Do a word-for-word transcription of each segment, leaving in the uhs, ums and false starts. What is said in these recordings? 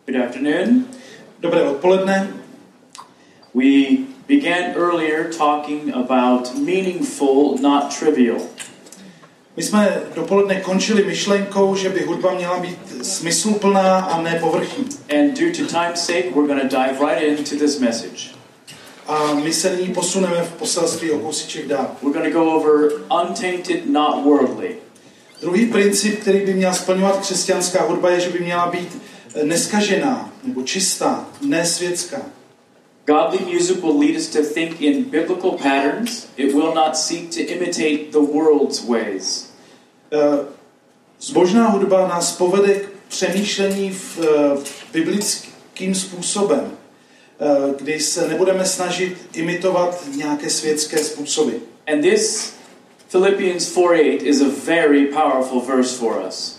Good afternoon. Dobré odpoledne. We began earlier talking about meaningful, not trivial. My jsme dopoledne končili myšlenkou, že by hudba měla být smysluplná a ne povrchní. And due to time's sake, we're going to dive right into this message. A my se nyní posuneme v poselství o kousíček dál. We're going to go over untainted, not worldly. Druhý princip, který by měla splňovat křesťanská hudba, je, že by měla být neskažená nebo čistá, ne světská. Godly music will lead us to think in biblical patterns. It will not seek to imitate the world's ways. Zbožná hudba nás povede k přemýšlení v biblickým způsobem, kdy se nebudeme snažit imitovat nějaké světské způsoby. And this Philippians four eight is a very powerful verse for us.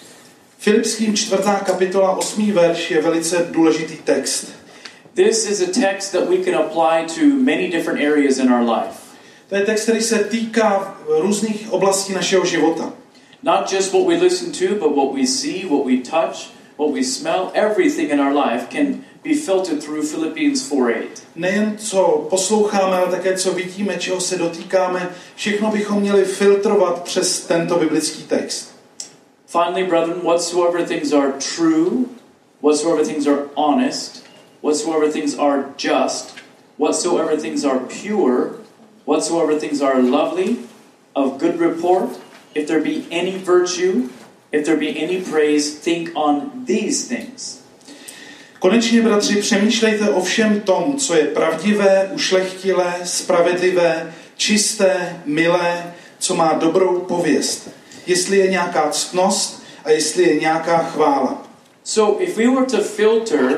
Filipským čtvrtá kapitola osmý verš je velice důležitý text. This is a text that we can apply to many different areas in our life. To je text, který se týká různých oblastí našeho života. Not just what we listen to, but what we see, what we touch, what we smell, everything in our life can be filtered through Philippians four eight. Nejen co posloucháme, ale také co vidíme, čeho se dotýkáme, všechno bychom měli filtrovat přes tento biblický text. Finally, brethren, whatsoever things are true, whatsoever things are honest, whatsoever things are just, whatsoever things are pure, whatsoever things are lovely, of good report, if there be any virtue, if there be any praise, think on these things. Konečně, bratři, přemýšlejte o všem tom, co je pravdivé, ušlechtilé, spravedlivé, čisté, milé, co má dobrou pověst. Jestli je nějaká ctnost a jestli je nějaká chvála. So if we were to filter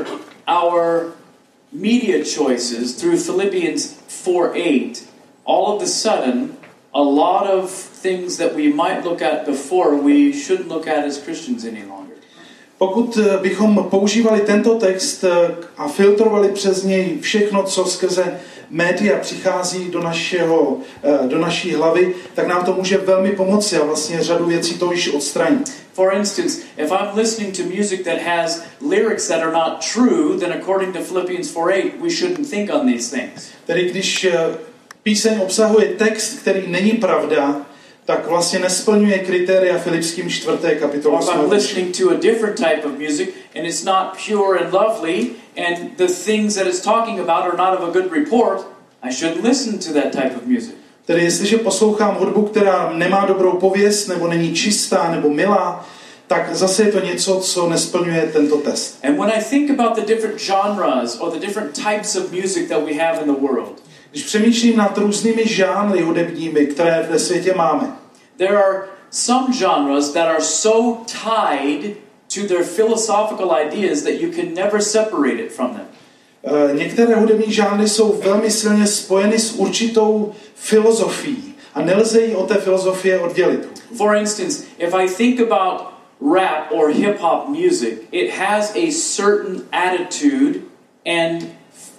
our media choices through Philippians four eight, all of a sudden, a lot of things that we might look at before, we shouldn't look at as Christians any longer. Pokud bychom používali tento text a filtrovali přes něj všechno, co skrze média přichází do, našeho, do naší hlavy, tak nám to může velmi pomoci a vlastně řadu věcí to již odstranit. For instance, if I'm listening to music that has lyrics that are not true, then according to Philippians four eight, we shouldn't think on these things. Tedy když píseň obsahuje text, který není pravda, tak vlastně nesplňuje kritéria Filipským čtvrté kapitoly. Or if I'm listening to a different type of music and it's not pure and lovely and the things that it's talking about are not of a good report, I shouldn't listen to that type of music. Tedy jestliže poslouchám hudbu, která nemá dobrou pověst, nebo není čistá, nebo milá, tak zase je to něco, co nesplňuje tento test. And when I think about the different genres or the different types of music that we have in the world, když přemýšlím nad různými žánry hudebními, které ve světě máme, there are some genres that are so tied to their philosophical ideas that you can never separate it from them. Některé hudební žánry jsou velmi silně spojeny s určitou filozofií a nelze ji od té filozofie oddělit. For instance, if I think about rap or hip-hop music, it has a certain attitude and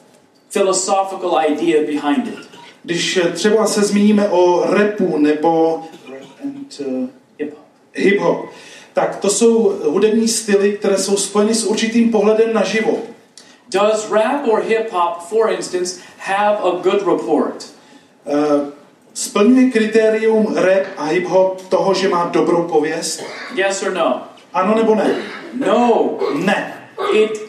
philosophical idea behind it. Když třeba se zmíníme o rapu nebo and, uh, Hip-hop. hip-hop, tak to jsou hudební styly, které jsou spojeny s určitým pohledem na život. Does rap or hip-hop, for instance, have a good report? Uh, splňuje kritérium rap a hip-hop toho, že má dobrou pověst? Yes or no? Ano nebo ne? No. Ne. It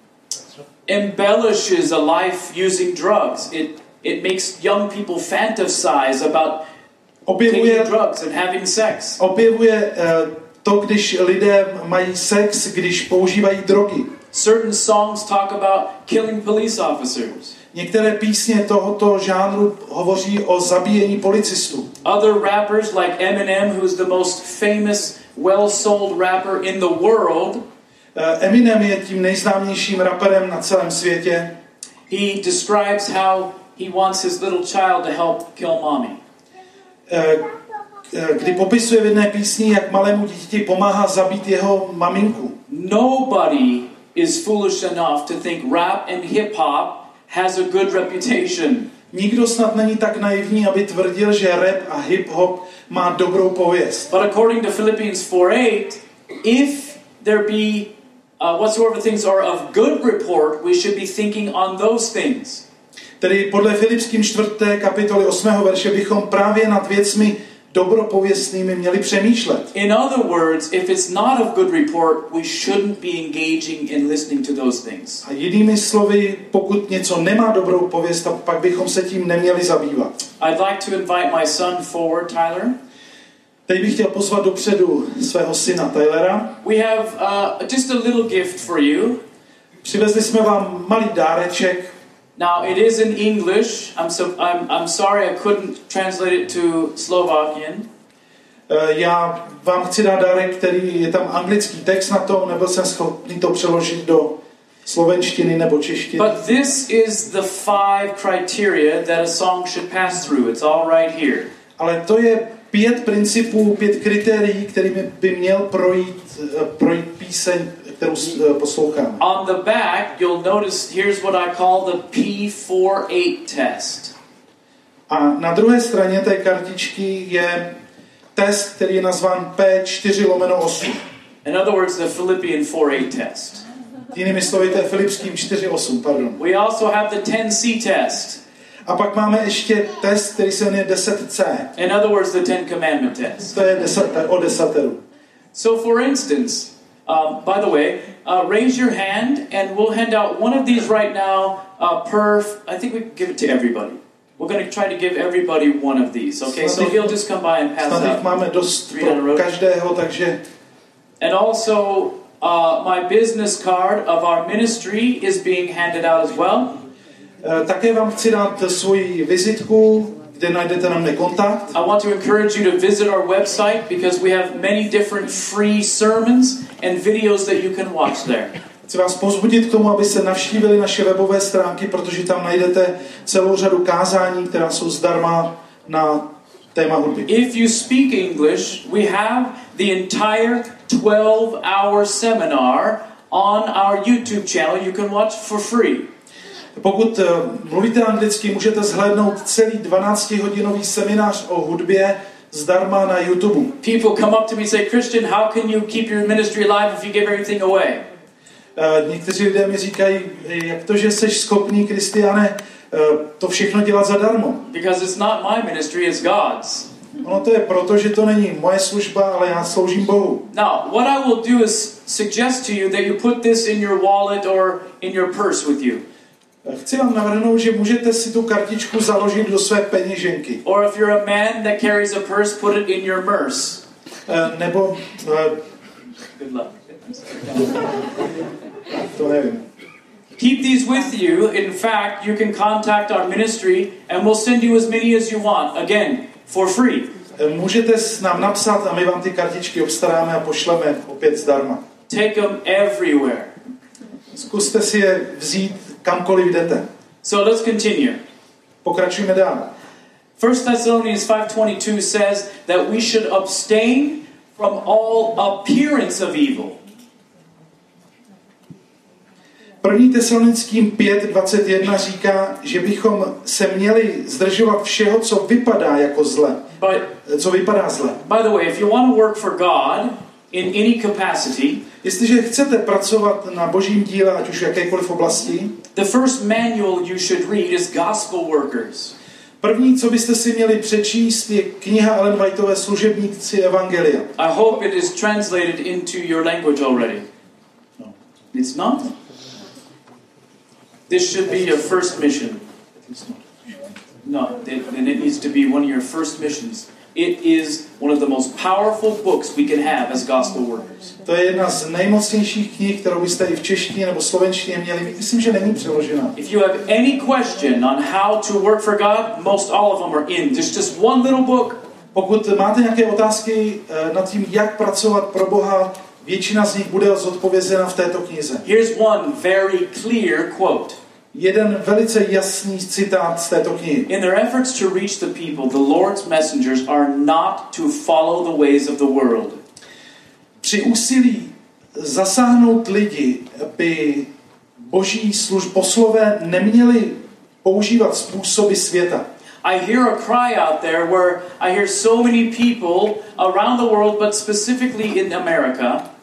embellishes a life using drugs. It it makes young people fantasize about Objevuje, taking drugs and having sex. objevuje uh, to, když lidé mají sex, když používají drogy. Certain songs talk about killing police officers. Některé písně tohoto žánru hovoří o zabíjení policistů. Other rappers like Eminem, who's the most famous, well-sold rapper in the world, Uh, Eminem je tím nejznámějším raperem na celém světě. he describes how he wants his little child to help kill mommy. Uh, kdy popisuje v jedné písni, jak malému dítěti pomáhá zabít jeho maminku. Nobody is foolish enough to think rap and hip-hop has a good reputation. Nikdo snad není tak naivní, aby tvrdil, že rap a hip-hop má dobrou pověst. But according to Philippians four eight, if there be uh, whatsoever things are of good report, we should be thinking on those things. Tedy podle Filipským čtvrté kapitoly osmého verše bychom právě nad věcmi dobropověstnými měli přemýšlet. In other words, if it's not of good report, we shouldn't be engaging in listening to those things. A jinými slovy, pokud něco nemá dobrou pověst, pak bychom se tím neměli zabývat. I'd like to invite my son forward, Tyler. Teď bych chtěl pozvat dopředu svého syna Tylera. We have uh, just a little gift for you. Přivezli jsme vám malý dáreček. Now it is in English. I'm so I'm I'm sorry I couldn't translate it to Slovakian. Já vám chci dát dárek, který je tam anglický text na to, nebyl jsem schopný to přeložit do slovenštiny nebo češtiny. But this is the five criteria that a song should pass through. It's all right here. Ale to je pět principů, pět kritérií, kterými by měl projít, projít píseň, kterou posloucháme. On the back, you'll notice here's what I call the P forty-eight test. A na druhé straně té kartičky je test, který je nazván P čtyři lomeno osm. In other words, the Philippian forty-eight test. Jinými slovy, to je Filipským čtyři osm, pardon. We also have the ten C test. A pak máme ještě test, který se jmenuje deset C. In other words, the Ten Commandment test. To je deset, o desateru. So for instance, um, by the way, uh, raise your hand and we'll hand out one of these right now uh, per, I think we can give it to everybody. We're going to try to give everybody one of these, okay? So he'll just come by and pass out. Máme dost pro každého, takže... And also, uh, my business card of our ministry is being handed out as well. Uh, také vám chci dát svoji vizitku, kde najdete na mě kontakt. I want to encourage you to visit our website because we have many different free sermons and videos that you can watch there. Chci vás povzbudit k tomu, abyste navštívili naše webové stránky, protože tam najdete celou řadu kázání, která jsou zdarma na téma hudby. If you speak English, we have the entire twelve hour seminar on our YouTube channel you can watch for free. Pokud uh, mluvíte anglicky, můžete zhlédnout celý dvanáctihodinový seminář o hudbě zdarma na YouTube. People come up to me and say, Christian, how can you keep your ministry alive if you give everything away? Uh, někteří lidé mi říkají, jak to, že jsi schopný, Kristiane, uh, to všechno dělat zadarmo. Because it's not my ministry, it's God's. Ono to je proto, že to není moje služba, ale já sloužím Bohu. Now, what I will do is suggest to you that you put this in your wallet or in your purse with you. Chci vám navrhnout, že můžete si tu kartičku založit do své peněženky. Or if you're a man that carries a purse, put it in your merce. Uh, nebo... Uh, Good luck. to nevím. Keep these with you. In fact, you can contact our ministry and we'll send you as many as you want. Again, for free. Můžete nám napsat a my vám ty kartičky obstaráme a pošleme opět zdarma. Take them everywhere. Zkuste si je vzít kamkoliv jdete. So let's continue. Pokračujeme dál. First Thessalonians five twenty-two says that we should abstain from all appearance of evil. První Tesalonickým pět dvacet jedna říká, že bychom se měli zdržovat všeho, co vypadá jako zle. But, co vypadá zle. By the way, if you want to work for God in any capacity, jestliže chcete pracovat na božím díle, ať už v jakékoliv oblasti, the first manual you should read is Gospel Workers. První, co byste si měli přečíst, je kniha Ellen Whiteové Služebníci evangelia. I hope it is translated into your language already. No. It's not? This should be your first mission. No, then it needs to be one of your first missions. It is one of the most powerful books we can have as gospel workers. To je jedna z nejmocnějších knih, kterou byste i v češtině nebo slovenštině měli mít. Myslím, že není přeložena. If you have any question on how to work for God, most all of them are in. There's just one little book. Pokud máte nějaké otázky nad tím, jak pracovat pro Boha, většina z nich bude zodpovězena v této knize. Here's one very clear quote. Jeden velice jasný citát z této knihy. In their efforts to reach the people, the Lord's messengers are not to follow the ways of the world. Při úsilí zasáhnout lidi, by boží služb poslové neměli používat způsoby světa. I hear a cry out there where I hear so many people around the world, but specifically in America.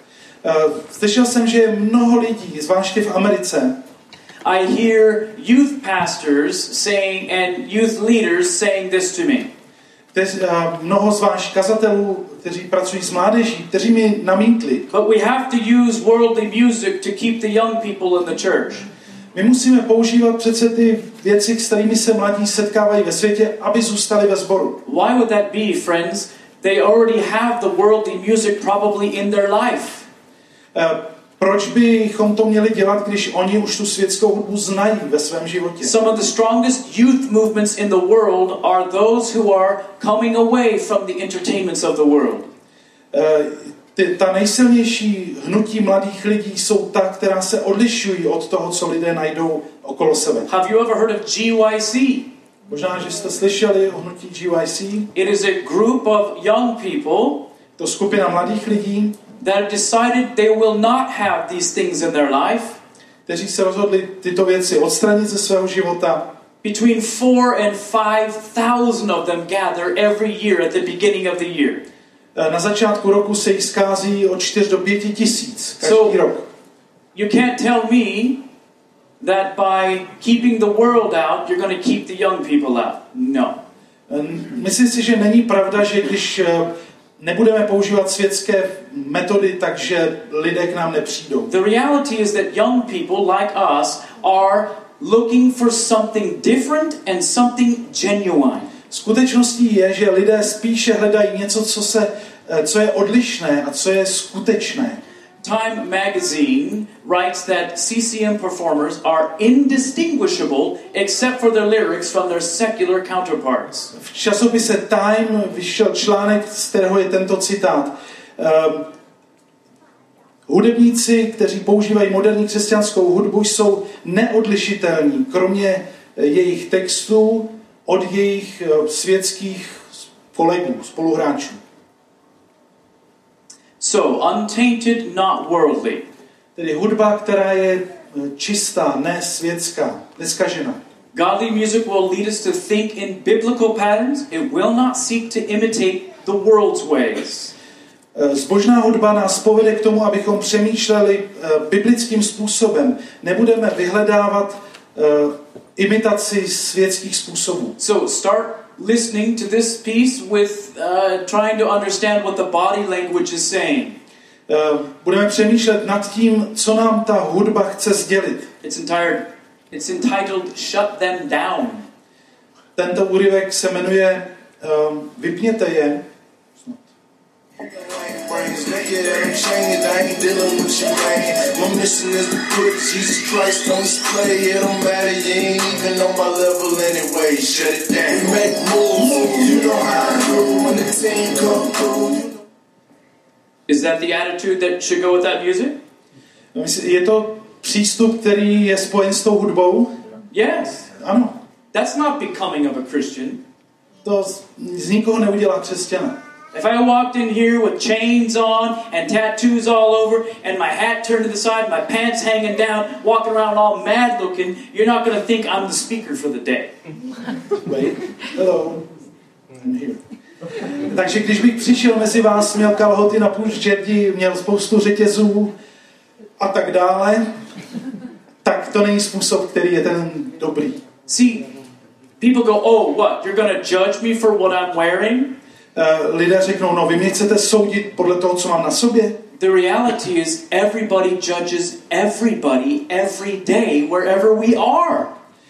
Slyšel jsem, že je mnoho lidí, zvláště v Americe. I hear youth pastors saying and youth leaders saying this to me. Kteř, mnoho zvlášť kazatelů, kteří pracují s mládeží, kteří mi namítli. But we have to use worldly music to keep the young people in the church. My musíme používat přece ty věci, s kterými se mladí setkávají ve světě, aby zůstali ve sboru. Why would that be, friends? They already have the worldly music probably in their life. Uh, proč bychom to měli dělat, když oni už tu světskou hudbu znají ve svém životě? Some of the strongest youth movements in the world are those who are coming away from the entertainments of the world. Uh, ty, ta nejsilnější hnutí mladých lidí jsou ta, která se odlišují od toho, co lidé najdou okolo sebe. Have you ever heard of G Y C? Možná, že jste slyšeli o hnutí G Y C. It is a group of young people To skupina mladých lidí, that decided they will not have these things in their life. Kteří se rozhodli tyto věci odstranit ze svého života. Between four and five thousand of them gather every year at the beginning of the year. Na začátku roku se jich schází od čtyř do pěti tisíc každý So, rok. You can't tell me that by keeping the world out, you're going to keep the young people out. No. Myslím si, že není pravda, že když nebudeme používat světské metody, takže lidé k nám nepřijdou. The reality is that young people like us are looking for something different and something genuine. Skutečností je, že lidé spíše hledají něco, co, se, co je odlišné a co je skutečné. Time magazine writes that C C M performers are indistinguishable except for their lyrics from their secular counterparts. V časopise Time vyšel článek, z kterého je tento citát. Um, hudebníci, kteří používají moderní křesťanskou hudbu, jsou neodlišitelní, kromě jejich textů, od jejich světských kolegů, spoluhráčů. So, untainted, not worldly. Tedy hudba, která je čistá, ne světská, neskažená. Godly music will lead us to think in biblical patterns. It will not seek to imitate the world's ways. Zbožná hudba nás povede k tomu, abychom přemýšleli biblickým způsobem. Nebudeme vyhledávat uh, imitaci světských způsobů. So start listening to this piece with uh, trying to understand what the body language is saying. Uh, budeme přemýšlet nad tím, co nám ta hudba chce sdělit. It's entitled, it's entitled Shut Them Down. Tento úryvek se jmenuje um, Vypněte je. Brains, that yeah, that I'm changing, I ain't dealing with you, man. My mission is to put Jesus Christ on display. It don't matter, you ain't even on my level anyway. Shut it down. We make moves, you know how I do when the team come through. Is that the attitude that should go with that music? Je to přístup, který je spojen s tou hudbou? Yes. Ano. That's not becoming of a Christian. To z, z nikoho neudělá křesťana. If I walked in here with chains on and tattoos all over and my hat turned to the side, my pants hanging down, walking around all mad looking, you're not going to think I'm the speaker for the day. Wait. Hello. I'm here. Takže když bych přišel mezi vás, měl kalhoty na půl žerdi, měl spoustu řetězů a tak dále, tak to není způsob, který je ten dobrý. See, people go, oh, what? You're going to judge me for what I'm wearing? Uh, lidé řeknou, no vy mě chcete soudit podle toho, co mám na sobě? The reality is everybody judges everybody every day wherever we are.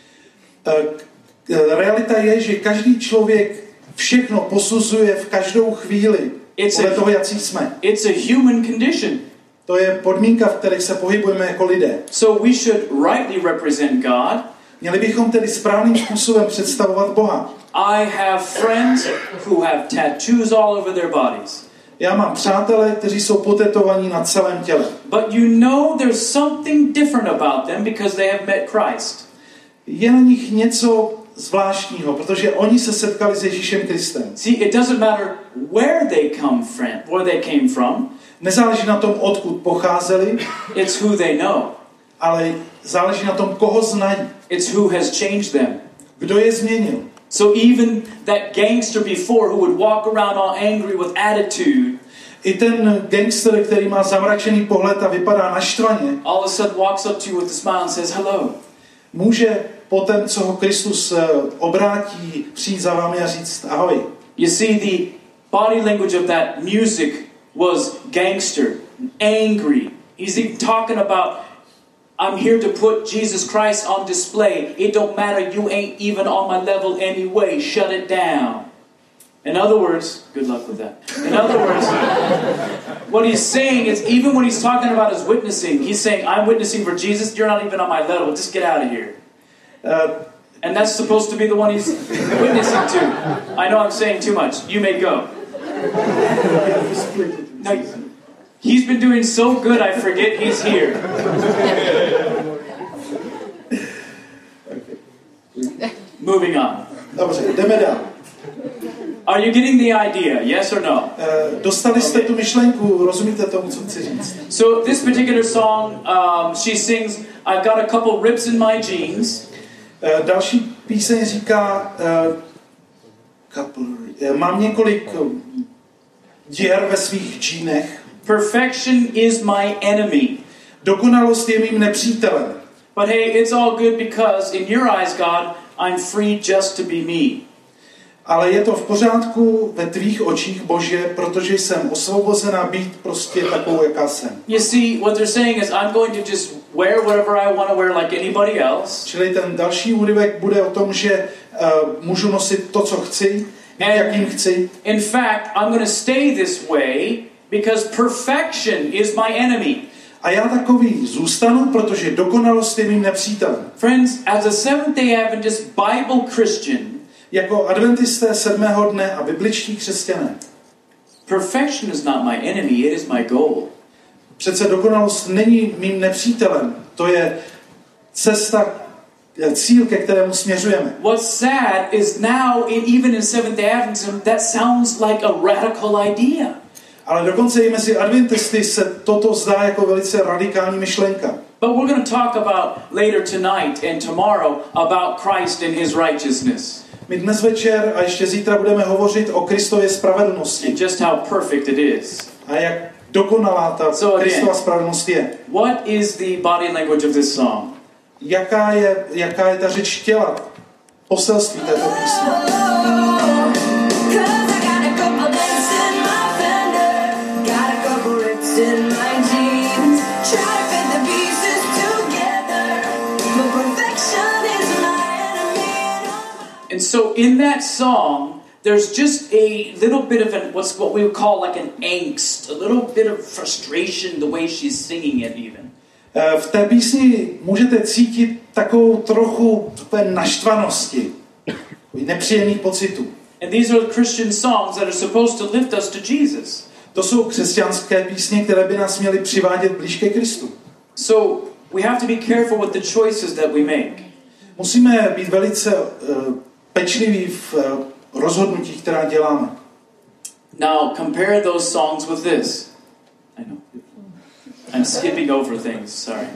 Uh, realita je, že každý člověk všechno posuzuje v každou chvíli It's podle a- toho, jaký jsme. It's a human condition. To je podmínka, v které se pohybujeme jako lidé. So we should rightly represent God. Měli bychom tedy správným způsobem představovat Boha. I have friends who have tattoos all over their bodies. Já mám přátele, kteří jsou potetovaní na celém těle. But you know there's something different about them because they have met Christ. Je na nich něco zvláštního, protože oni se setkali s Ježíšem Kristem. See, it doesn't matter where they come from, where they came from. Nezáleží na tom, odkud pocházeli, It's who they know. ale záleží na tom, koho znají. It's who has changed them. Kdo je změnil. So even that gangster before who would walk around all angry with attitude, I ten gangster, který má zamračený pohled a vypadá naštvaně, all of a sudden walks up to you with a smile and says hello. může potom, co ho Kristus obrátí, přijít za vámi a říct ahoj. You see, the body language of that music was gangster, angry. He's even talking about, I'm here to put Jesus Christ on display. It don't matter, you ain't even on my level anyway. Shut it down. In other words, good luck with that. In other words, what he's saying is, even when he's talking about his witnessing, he's saying, I'm witnessing for Jesus, you're not even on my level, just get out of here. Uh, and that's supposed to be the one he's witnessing to. I know I'm saying too much. You may go. No, he's been doing so good, I forget he's here. Moving on. Dobře, jdeme dál. Are you getting the idea? Yes or no? Uh, dostali jste tu myšlenku, rozumíte tomu, co chci říct? So this particular song, um, she sings, I've got a couple rips in my jeans. Uh, další píseň říká, uh, couple, uh, mám několik uh, děr ve svých džínech. Perfection is my enemy. Dokonalost je mým nepřítelem. But hey, it's all good because in your eyes, God, I'm free just to be me. Ale je to v pořádku ve tvých očích, Bože, protože jsem osvobozená být prostě takovou, jaká jsem. You see, what they're saying is I'm going to just wear whatever I want to wear like anybody else. Čili ten další úryvek bude o tom, že uh, můžu nosit to, co chci, jakým chci. In fact, I'm going to stay this way because perfection is my enemy. A já takový zůstanu, protože dokonalost je mým nepřítelem. Friends, as a Seventh-day Adventist Bible Christian, jako adventisté sedmého dne a bibličtí křesťané, perfection is not my enemy, it is my goal. Přece dokonalost není mým nepřítelem, to je cesta, cíl, ke kterému směřujeme. What's sad is now, in, even in Seventh-day Adventism, that sounds like a radical idea. Ale dokonce i mezi adventisty se toto zdá jako velice radikální myšlenka. But we're going to talk about later tonight and tomorrow about Christ and his righteousness. My dnes večer a ještě zítra budeme hovořit o Kristově spravedlnosti. And just how perfect it is. A jak dokonalá ta so Kristova spravedlnost je. What is the body language of this song? Jaká je, jaká je ta řeč těla, poselství této písně? And so in that song, there's just a little bit of an, what's what we would call like an angst, a little bit of frustration, the way she's singing it even. V té písni můžete cítit takovou trochu naštvanosti, nepříjemných pocitů. And these are Christian songs that are supposed to lift us to Jesus. To jsou křesťanské písně, které by nás měly přivádět blíž ke Kristu. So we have to be careful with the choices that we make. Musíme být velice uh, pečliví v uh, rozhodnutích, která děláme. Now compare those songs with this. I know. I'm skipping over things, sorry.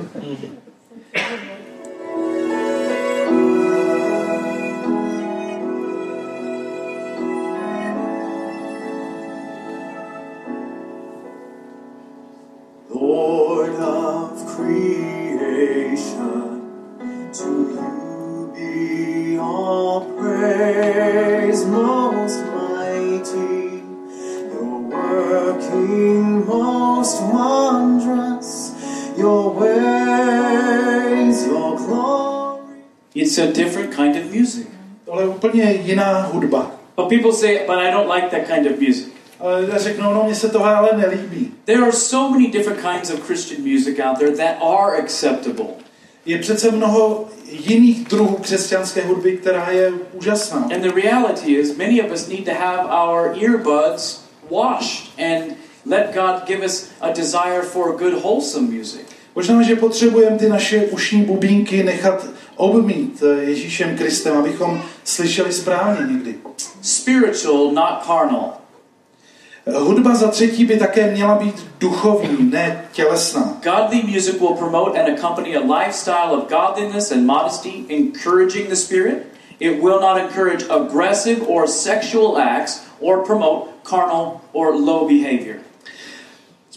Lord of creation, to you be all praise, most mighty, your working most wondrous, your ways, your glory. It's a different kind of music. Tohle je úplně jiná hudba. But people say, but I don't like that kind of music. Ale lidé řeknou, no mně se tohle ale nelíbí. There are so many different kinds of Christian music out there that are acceptable. Je přece mnoho jiných druhů křesťanské hudby, která je úžasná. And the reality is, many of us need to have our earbuds washed and let God give us a desire for good, wholesome music. Možná, že potřebujeme ty naše ušní bubínky nechat obmít Ježíšem Kristem, abychom slyšeli správně někdy. Spiritual, not carnal. Hudba za třetí by také měla být duchovní, ne tělesná. Godly music will promote and accompany a lifestyle of godliness and modesty, encouraging the spirit. It will not encourage aggressive or sexual acts or promote carnal or low behavior.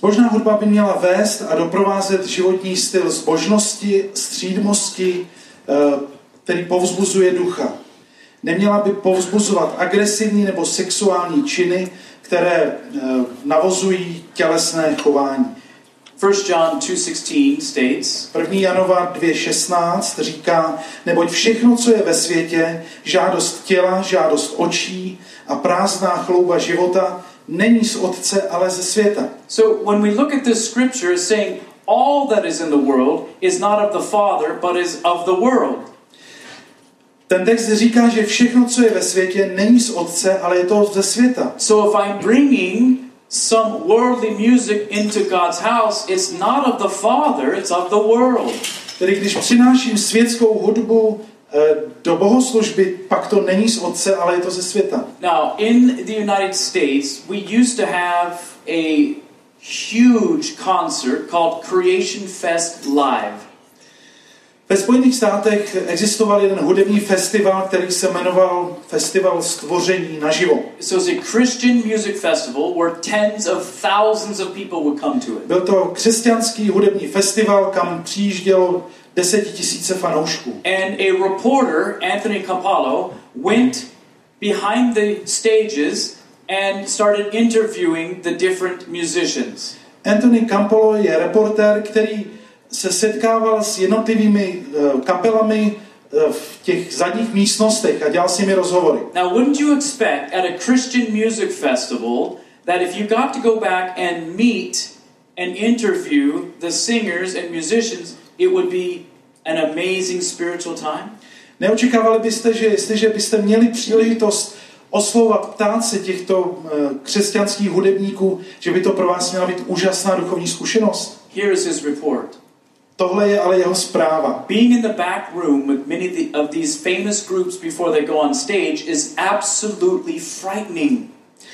Zbožná hudba by měla vést a doprovázet životní styl zbožnosti, střídmosti, který povzbuzuje ducha. Neměla by povzbuzovat agresivní nebo sexuální činy, které navozují tělesné chování. First John two sixteen states, první Janova dva šestnáct říká, neboť všechno, co je ve světě, žádost těla, žádost očí a prázdná chlouba života, není z Otce, ale ze světa. So when we look at this scripture, it's saying all that is in the world is not of the Father, but is of the world. Ten text říká, že všechno, co je ve světě, není z Otce, ale je to ze světa. So if I'm bringing some worldly music into God's house, it's not of the Father, it's of the world. Tedy když přináším světskou hudbu do bohoslužby, pak to není z Otce, ale je to ze světa. Now, in the United States, we used to have a huge concert called Creation Fest Live. Ve Spojených státech existoval jeden hudební festival, který se jmenoval Festival stvoření naživo. So it's a Christian music festival where tens of thousands of people would come to it. Byl to křesťanský hudební festival, kam přijíždělo desetitisíce fanoušků. And a reporter, Anthony Campolo, went behind the stages and started interviewing the different musicians. Anthony Campolo je reportér, který se setkával s jednotlivými uh, kapelami uh, v těch zadních místnostech a dělal s nimi rozhovory. Now, wouldn't you expect at a Christian music festival that if you got to go back and meet and interview the singers and musicians, it would be an amazing spiritual time? Neočekávali byste, že jestliže byste měli příležitost oslovovat ptát těchto uh, křesťanských hudebníků, že by to pro vás měla být úžasná duchovní zkušenost? Here is his report. Tohle je ale jeho zpráva. Being in the back room with many of these famous groups before they go on stage is absolutely frightening.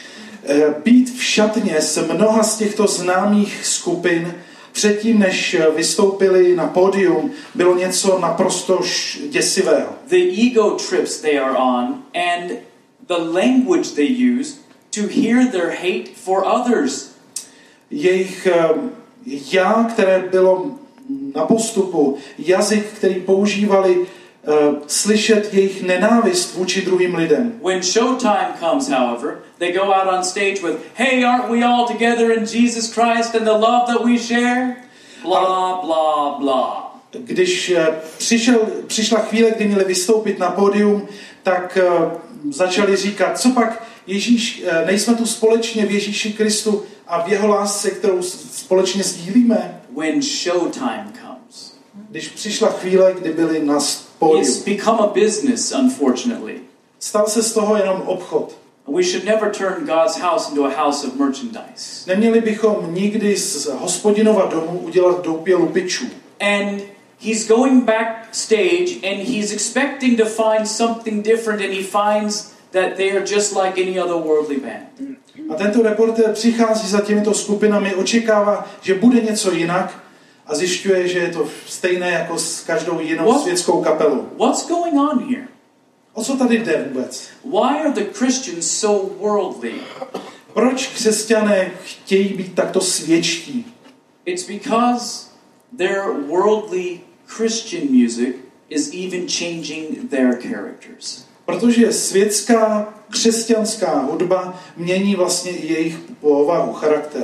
Být v šatně s mnoha z těchto známých skupin předtím, než vystoupili na pódium, bylo něco naprosto děsivého. The ego trips they are on and the language they use to hear their hate for others. Jejich já, které bylo na postupu, jazyk, který používali, uh, slyšet jejich nenávist vůči druhým lidem. When showtime comes, however, they go out on stage with, "Hey, aren't we all together in Jesus Christ and the love that we share?" Blah, blah, blah. Když uh, přišel, přišla chvíle, kdy měli vystoupit na pódium, tak uh, začali říkat, co pak Ježíš, uh, nejsme tu společně v Ježíši Kristu a v jeho lásce, kterou společně sdílíme. When showtime comes, když přišla chvíle, kdy byli na pódiu, it's become a business, unfortunately. Stal se z toho jenom obchod. We should never turn God's house into a house of merchandise. Neměli bychom nikdy z Hospodinova domu udělat doupě lupičů. And he's going backstage and he's expecting to find something different and he finds that they are just like any other worldly band. A tento reportér přichází za těmito skupinami, očekává, že bude něco jinak a zjišťuje, že je to stejné jako s každou jinou What? světskou kapelou. What's going on here? O co tady jde vůbec? Why are the Christians so worldly? Proč křesťané chtějí být takto světští? It's because their worldly Christian music is even changing their characters. Protože světská křesťanská hudba mění vlastně i jejich povahu, charakter.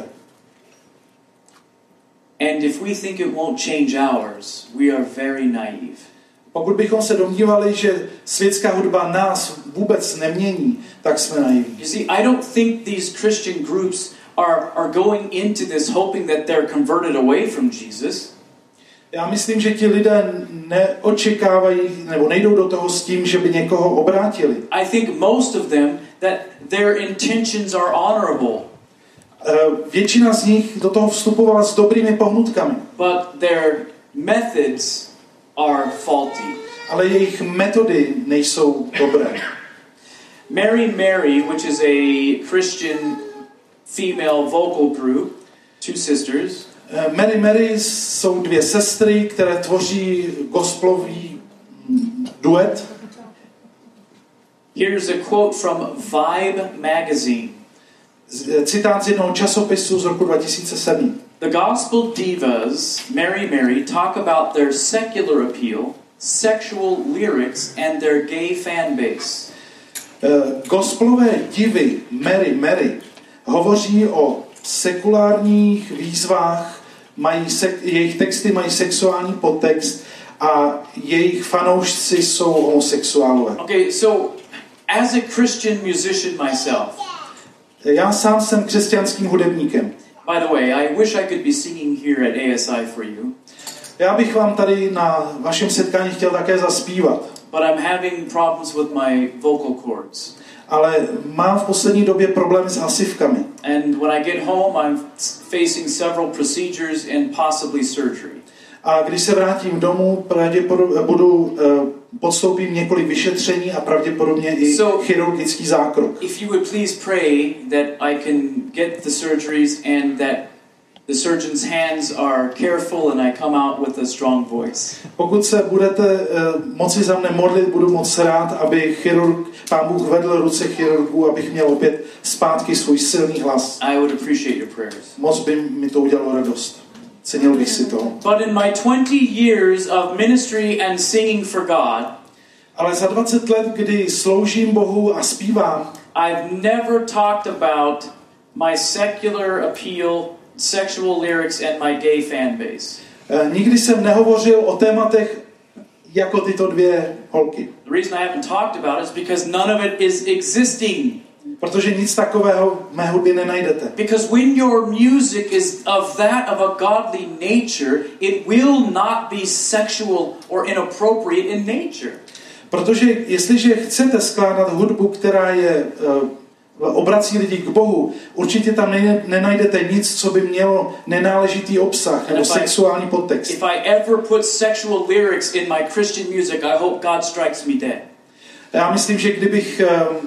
And if we think it won't change ours, we are very naive. Pokud bychom se domnívali, že světská hudba nás vůbec nemění, tak jsme naivní. You see, I don't think these Christian groups are are going into this hoping that they're converted away from Jesus. Já myslím, že ti lidé neočekávají nebo nejdou do toho s tím, že by někoho obrátili. I think most of them that their intentions are honorable. Většina z nich do toho vstupovala s dobrými pohnutkami. But their methods are faulty. Ale jejich metody nejsou dobré. Mary Mary, which is a Christian female vocal group, two sisters. Mary Mary jsou dvě sestry, které tvoří gospelový duet. Here's a quote from Vibe magazine. Citát z jednoho časopisu z roku dva tisíce sedm. The gospel divas, Mary Mary, talk about their secular appeal, sexual lyrics, and their gay fan base. Uh, gospelové divy Mary Mary hovoří o sekulárních výzvách, mají sek, jejich texty mají sexuální podtext a jejich fanoušci jsou homosexuálové. Okay, so as a Christian musician myself, já sám jsem křesťanským hudebníkem. By the way, I wish I could be singing here at A S I for you. Já bych vám tady na vašem setkání chtěl také zaspívat. But I'm having problems with my vocal cords. Ale mám v poslední době problémy s hlasivkami. And when I get home, I'm facing several procedures and possibly surgery. A když se vrátím domů, pravděpodobně budu uh, podstoupím několik vyšetření a pravděpodobně i so, chirurgický zákrok. If you would please pray that I can get the surgeries and that the surgeon's hands are careful and I come out with a strong voice. Pokud se budete uh, moci za mne modlit, budu moc rád, aby chirurg, Pán Bůh vedl ruce chirurgů, abych měl opět zpátky svůj silný hlas. I would appreciate your prayers. Moc by mi to udělalo radost. Cenil bych si toho. But in my twenty years of ministry and singing for God, ale za dvacet let, kdy sloužím Bohu a zpívám, I've never talked about my secular appeal, sexual lyrics and my gay fan base. Nikdy jsem nehovořil o tématech jako tyto dvě holky. The reason I haven't talked about it is because none of it is existing. Protože nic takového v mé hudbě nenajdete. Because when your music is of that of a godly nature, it will not be sexual or inappropriate in nature. Protože jestliže chcete skládat hudbu, která je uh, obrací lidi k Bohu, určitě tam ne, nenajdete nic, co by mělo nenáležitý obsah nebo sexuální podtext. If I ever put sexual lyrics in my Christian music, I hope God strikes me dead. Já myslím, že kdybych um,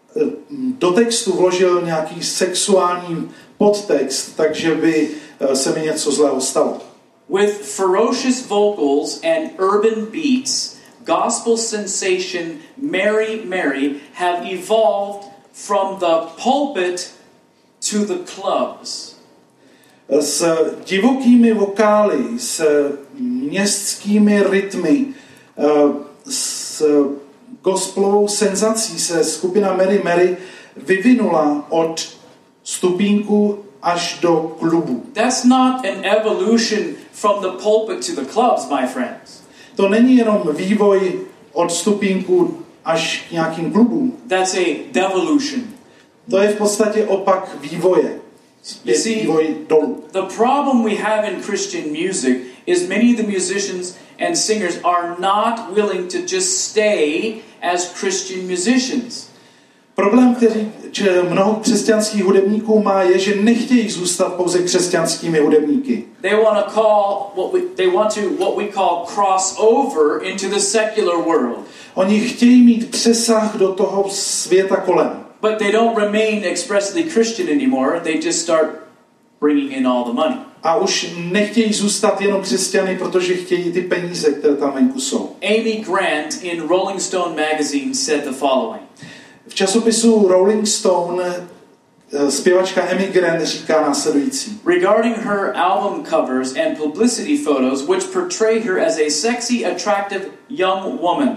do textu vložil nějaký sexuální podtext, takže by se mi něco zlého stalo. With ferocious vocals and urban beats, gospel sensation Mary Mary have evolved from the pulpit to the clubs. S divokými vokály, s městskými rytmy, s gospelovou senzací se skupina Mary Mary vyvinula od stupínku až do klubu. That's not an evolution from the pulpit to the clubs, my friends. To není jenom vývoj od stupínku až k nějakým klubům. That's a devolution. To je v podstatě opak vývoje. You see, vývoj dolů. The problem we have in Christian music is many of the musicians and singers are not willing to just stay as Christian musicians. Problém, který mnoho křesťanských hudebníků má, je, že nechtějí zůstat pouze křesťanskými hudebníky. They want to call what we they want to what we call cross over into the secular world. Oni chtějí mít přesah do toho světa kolem. But they don't remain expressly Christian anymore. They just start bringing in all the money. A už nechtějí zůstat jenom křesťany, protože chtějí ty peníze, které tam venku jsou. Amy Grant in Rolling Stone magazine said the following. V časopisu Rolling Stone zpěvačka Amy Grant říká následující. Regarding her album covers and publicity photos which portray her as a sexy, attractive young woman.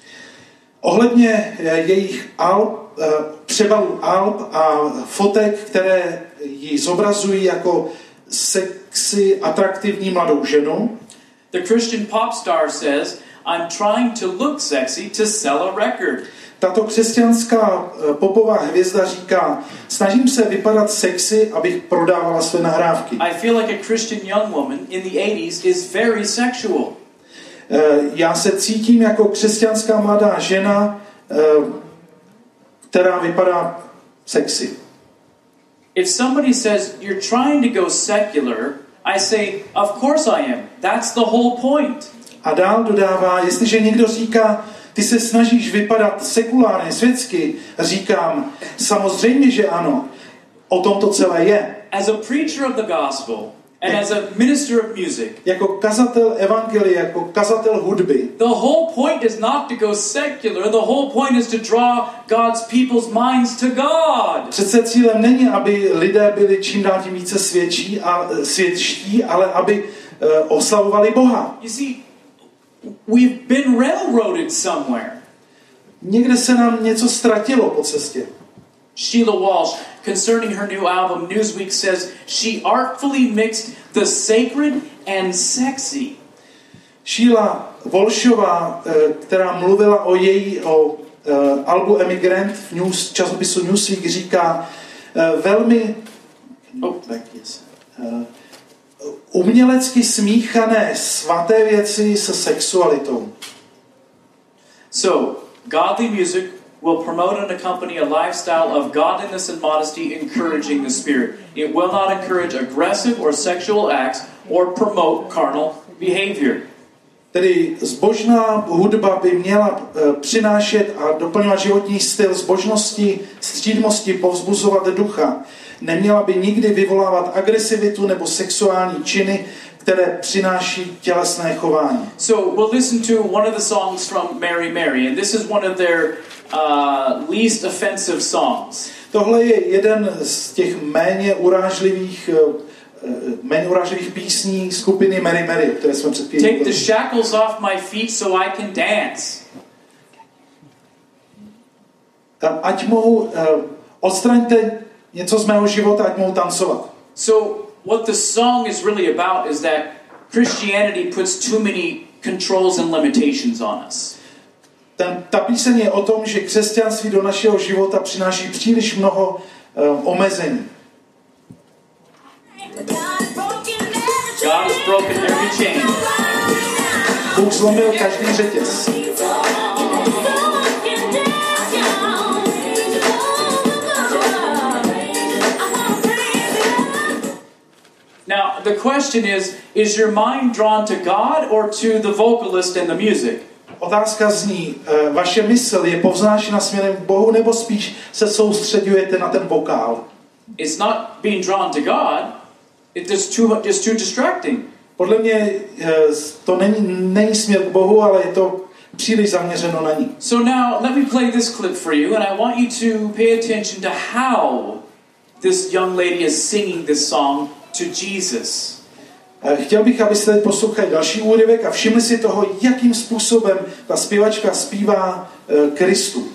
Ohledně jejich alb, přebalu alb a fotek, které ji zobrazují jako sexy, atraktivní mladou ženu. The Christian pop star says, I'm trying to look sexy to sell a record. Tato křesťanská popová hvězda říká, snažím se vypadat sexy, abych prodávala své nahrávky. I feel like a Christian young woman in the eighties is very sexual. Já se cítím jako křesťanská mladá žena, která vypadá sexy. If somebody says you're trying to go secular, I say, of course I am. That's the whole point. A dál dodává, jestliže někdo říká, ty se snažíš vypadat sekulárně, světsky, říkám, samozřejmě, že ano. O tom to celé je. As a preacher of the gospel, And as a minister of music, jako kazatel evangelia, jako kazatel hudby. The whole point is not to go secular. The whole point is to draw God's people's minds to God. Přece cílem není, aby lidé byli čím dál tím více svědčí a svědčtí, ale aby uh, oslavovali Boha. You see, we've been railroaded somewhere. Někde se nám něco ztratilo po cestě. Sheila Walsh, concerning her new album, Newsweek says she artfully mixed the sacred and sexy. Sheila Walshová, která mluvila o její o uh, albu Emigrant v news, časopisu Newsweek, říká uh, velmi oh, tak yes, uh, umělecky smíchané svaté věci se sexualitou. So, godly music will promote and accompany a lifestyle of godliness and modesty, encouraging the spirit. It will not encourage aggressive or sexual acts or promote carnal behavior. Tedy zbožná hudba by měla uh, přinášet a doplňovat životní styl zbožnosti, střídmosti, povzbuzovat ducha. Neměla by nikdy vyvolávat agresivitu nebo sexuální činy, které přináší tělesné chování. So we'll listen to one of the songs from Mary Mary, and this is one of their uh, least offensive songs. Tohle je jeden z těch méně urážlivých uh, méně urážlivých písní skupiny Mary Mary, které jsme před chvílí. Take the shackles off my feet so I can dance. Ať mohu uh, odstraňte něco z mého života, ať mohu tancovat. So what the song is really about is that Christianity puts too many controls and limitations on us. Ten, ta píseň je o tom, že křesťanství do našeho života přináší příliš mnoho uh, omezení. God has broken every chain. Bůh zlomil každý řetěz. Now, the question is, is your mind drawn to God or to the vocalist and the music? Otázka zní, uh, vaše mysl je povznášena směrem k Bohu, nebo spíš se soustředujete na ten vokál? It's not being drawn to God. It's just too, just too distracting. Podle mě uh, to není, není směr k Bohu, ale je to příliš zaměřeno na ní. So now, let me play this clip for you, and I want you to pay attention to how this young lady is singing this song to Jesus. Chtěl bych, abyste teď poslouchali další úryvek a všimli si toho, jakým způsobem ta zpěvačka zpívá uh, Kristu.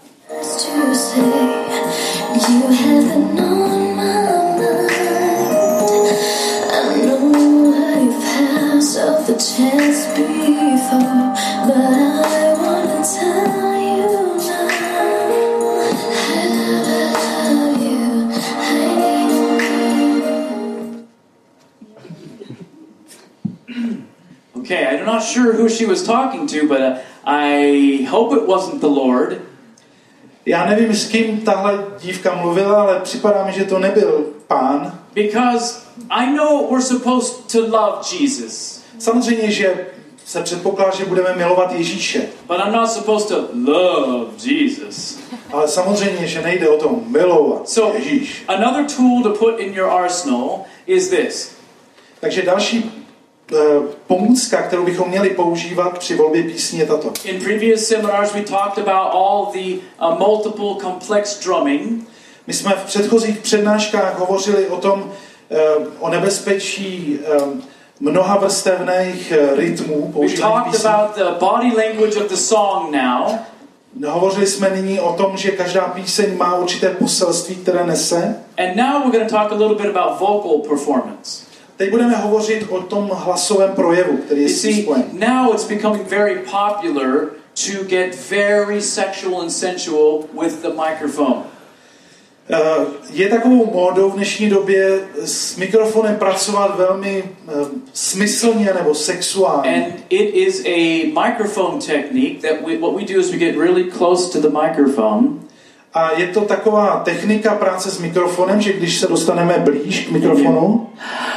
Okay, I'm not sure who she was talking to, but uh, I hope it wasn't the Lord. Já nevím, s kým tahle dívka mluvila, ale připadá mi, že to nebyl Pán. Because I know we're supposed to love Jesus. Samozřejmě, že se předpokládá, že budeme milovat Ježíše. But I'm not supposed to love Jesus. Ale samozřejmě, že nejde o to milovat So, Ježíš. another tool to put in your arsenal is this. Takže další uh, pomůcka, kterou bychom měli používat při volbě písní, je tato. In previous seminars we talked about all the uh, multiple complex drumming. My jsme v předchozích přednáškách hovořili o tom, uh, o nebezpečí um, mnoha vrstevných uh, rytmů We používaných talked písní. about the body language of the song now. Hovořili jsme nyní o tom, že každá píseň má určité poselství, které nese. And now we're going to talk a little bit about vocal performance. Teď budeme hovořit o tom hlasovém projevu, který je You s tím see, spojen. now it's becoming very popular to get very sexual and sensual with the microphone. Uh, je takovou módou v dnešní době s mikrofonem pracovat velmi uh, smyslně nebo sexuálně. And it is a microphone technique that we, what we do is we get really close to the microphone. A je to taková technika práce s mikrofonem, že když se dostaneme blíž k mikrofonu,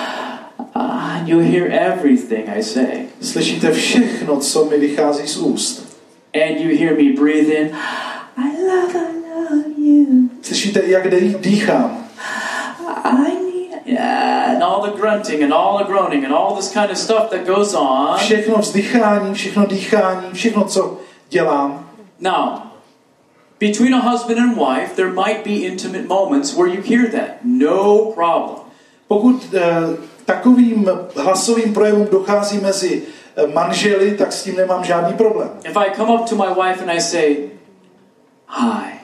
Uh, you hear everything I say. slyšíte všechno, co mi vychází z úst. And you hear me breathe in. I love, I love you. Slyšíte, jak dej- dýchám. I need, uh, and all the grunting and all the groaning and all this kind of stuff that goes on. Všechno vzdychání, všechno dýchání, všechno, co dělám. Now, between a husband and wife, there might be intimate moments where you hear that. No problem. Pokud eh, takovým hlasovým projevům dochází mezi eh, manželi, tak s tím nemám žádný problém. If I come up to my wife and I say, hi.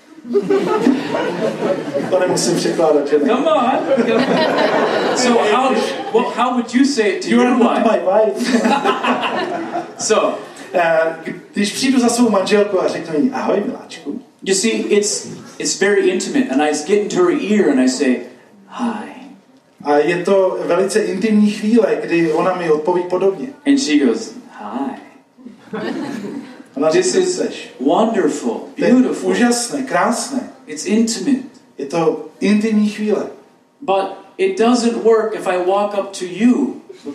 To nemusím překládat, že ne? Come on. Come on. So how, well, how would you say it to You your are not wife? my wife. So, Eh, když přijdu za svou manželku a řeknu jí, ahoj miláčku. you see, it's it's very intimate, and I get into her ear and I say, hi. A je to velice intimní chvíle, kdy ona mi odpoví podobně. And she goes, hi. Ona This říká, is seš. wonderful, To je beautiful. úžasné, krásné. It's intimate. Je to intimní chvíle. But it doesn't work if I walk up to you.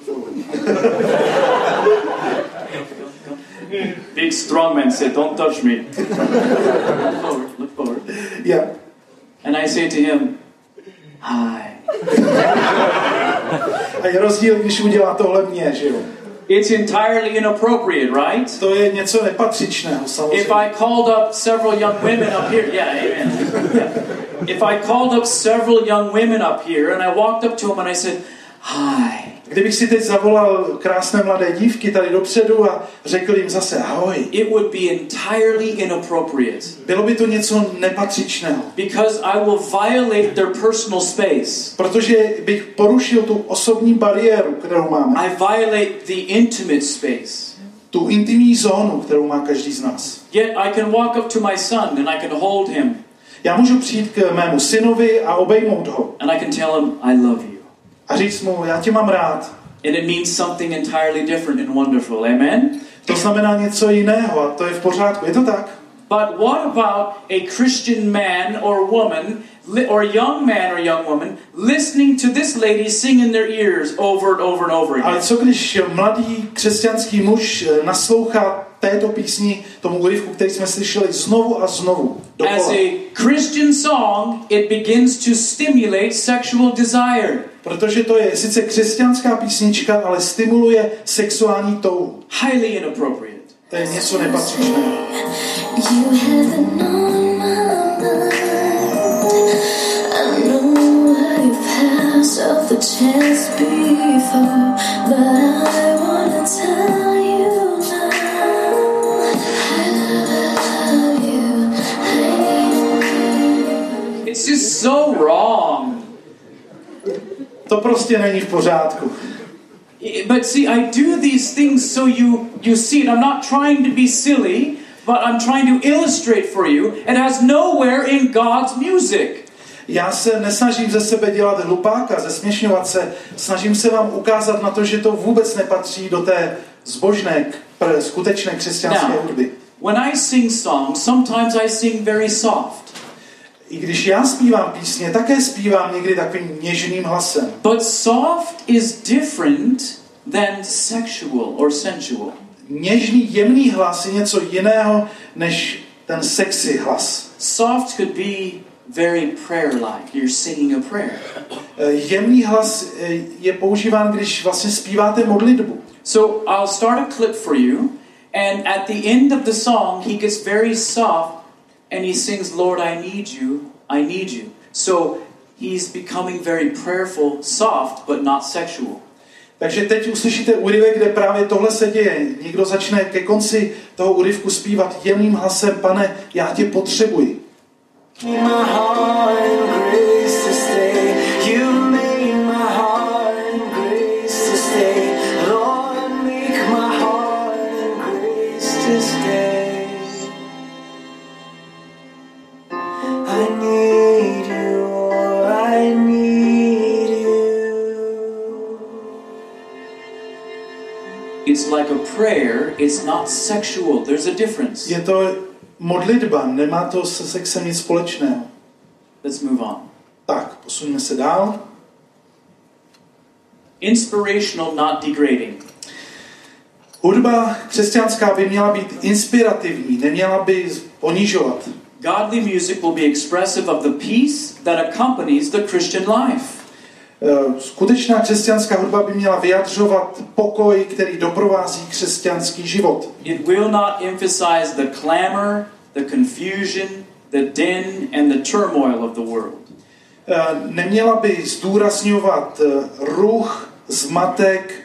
Big strong man said, don't touch me. Look forward, look forward. Yeah. And I say to him, hi. A je rozdíl, když udělá tohle mě, že jo? It's entirely inappropriate, right? To je něco nepatřičného, samozřejmě. If I called up several young women up here, yeah, amen. Yeah. If I called up several young women up here and I walked up to them and I said, hi. Kdybych si teď zavolal krásné mladé dívky tady dopředu a řekl jim zase ahoj, It would be entirely inappropriate. bylo by to něco nepatřičného. Because I will violate their personal space. Protože bych porušil tu osobní bariéru, kterou máme. I violate the intimate space. Tu intimní zónu, kterou má každý z nás. Yet I can walk up to my son and I can hold him Já můžu přijít k mému synovi a obejmout ho. and I can tell him I love you. A říct mu, já tě mám rád. And it means something entirely different and wonderful. Amen? To znamená něco jiného a to je v pořádku. Je to tak? But what about a Christian man or woman, li- or young man or young woman, listening to this lady sing in their ears over and over and over Ale again? co když mladý křesťanský muž naslouchá této písni, tomu úryvku, který jsme slyšeli znovu a znovu? As Dokola. a Christian song, it begins to stimulate sexual desire. Protože to je sice křesťanská písnička, ale stimuluje sexuální touhu. Highly inappropriate. To je něco nepatřičného. You haven't known my mind. I know I've passed off the chance before, but I wanna tell you now. I love you. I It's just so wrong. To prostě není v pořádku. But see, I do these things so you you see it. I'm not trying to be silly, but I'm trying to illustrate for you. It has nowhere in God's music. Já se nesnažím ze sebe dělat hlupáka, zesměšňovat se. Snažím se vám ukázat na to, že to vůbec nepatří do té zbožné, pr- skutečné křesťanské Now, hudby. when I sing songs, sometimes I sing very soft. I když já zpívám písně, také zpívám někdy takovým něžným hlasem. But soft is different than sexual or sensual. Něžný, jemný hlas je něco jiného než ten sexy hlas. Soft could be very prayer-like. You're singing a prayer. Eh, Jemný hlas eh, je používán, když vlastně zpíváte modlitbu. So I'll start a clip for you, and at the end of the song, he gets very soft, and he sings, Lord, I need you, I need you. So he's becoming very prayerful, soft, but not sexual. Takže teď uslyšíte úryvek, kde právě tohle se děje. Někdo začne ke konci toho úryvku zpívat jemným hlasem, Pane, já tě potřebuji. My heart and grace to stay. You made my heart and grace to stay. Lord, make my heart and grace to stay. I need you, I need you. It's like a prayer, it's not sexual. There's a difference. Je to modlitba, nemá to se sexem nic společného. Let's move on. Tak, posuneme se dál. Inspirational, not degrading. Hudba křesťanská by měla být inspirativní, neměla by ponižovat. Godly music will be expressive of the peace that accompanies the Christian life. Skutečná křesťanská hudba by měla vyjadřovat pokoj, který doprovází křesťanský život. It will not emphasize the clamor, the confusion, the din and the turmoil of the world. Neměla by zdůrazňovat ruch, zmatek,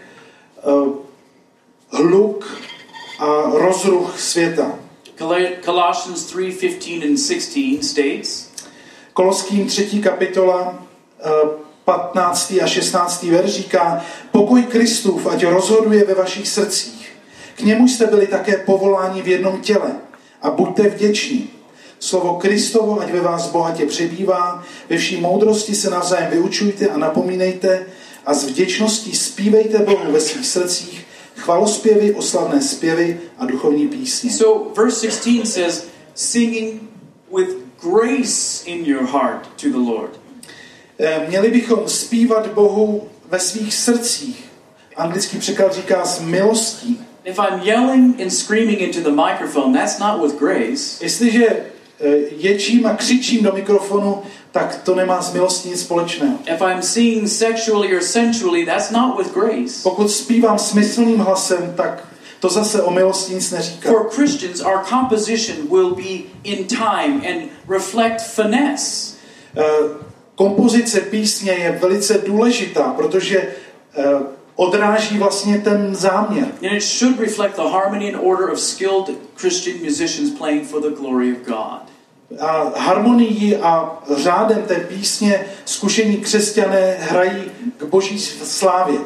hluk a rozruch světa. Colossians three fifteen and sixteen states, Koloským třetí kapitola patnáctý a šestnáctý verš říká: Pokoj Kristův ať rozhoduje ve vašich srdcích. K němu jste byli také povoláni v jednom těle a buďte vděční. Slovo Kristovo ať ve vás bohatě přebývá, ve vší moudrosti se navzájem vyučujte a napomínejte a s vděčností zpívejte Bohu ve svých srdcích chvalospěvy, oslavné zpěvy a duchovní písně. So verse sixteen says, singing with grace in your heart to the Lord. Měli bychom zpívat Bohu ve svých srdcích. Anglický překlad říká s milostí. If I'm yelling and screaming into the microphone, that's not with grace. Jestliže ječím a křičím do mikrofonu, tak to nemá s milostí nic společného. If I'm singing sexually or sensually, that's not with grace. Pokud zpívám smyslným hlasem, tak to zase o milosti nic neříká. For Christians, our composition will be in time and reflect finesse. Kompozice písně je velice důležitá, protože odráží vlastně ten záměr. And it should reflect the harmony and order of skilled Christian musicians playing for the glory of God. A harmonii a řádem té písně zkušení křesťané hrají k boží slávě.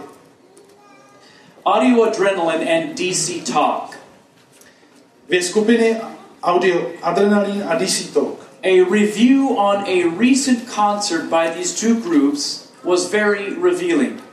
Audio Adrenaline and D C Talk. Dvě skupiny, Audio Adrenaline a D C Talk. A review on a recent concert by these two groups was very revealing.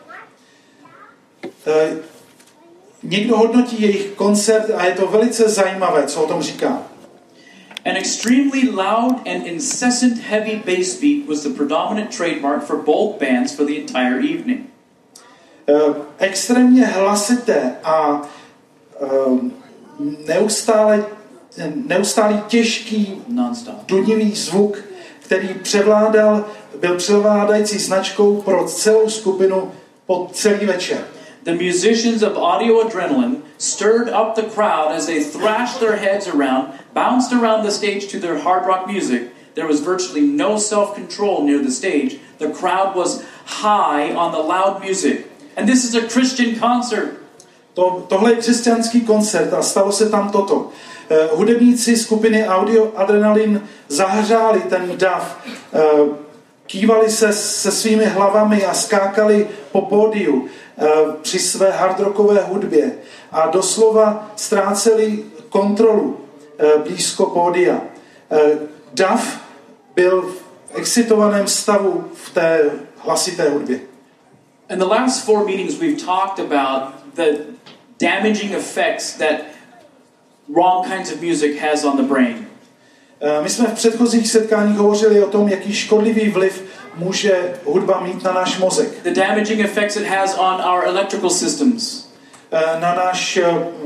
Uh, někdo hodnotí jejich koncert a je to velice zajímavé, co o tom říká. An extremely loud and incessant heavy bass beat was the predominant trademark for both bands for the entire evening. Uh, extrémně hlasité a uh, neustále, neustále těžký, dudnivý zvuk, který převládal, byl převládající značkou pro celou skupinu po celý večer. The musicians of Audio Adrenaline stirred up the crowd as they thrashed their heads around, bounced around the stage to their hard rock music. There was virtually no self-control near the stage. The crowd was high on the loud music. And this is a Christian concert. To, tohle je křesťanský koncert a stalo se tam toto. Uh, hudebníci skupiny Audio Adrenaline zahřáli ten dav, uh, kývali se se svými hlavami a skákali po pódiu uh, při své hardrockové hudbě a doslova ztráceli kontrolu uh, blízko pódia. Uh, dav byl v excitovaném stavu v té hlasité hudbě. In the last four meetings we've talked about the damaging effects that wrong kinds of music has on the brain. My jsme v předchozích setkáních hovořili o tom, jaký škodlivý vliv může hudba mít na náš mozek. The damaging effects it has on our electrical systems. Na náš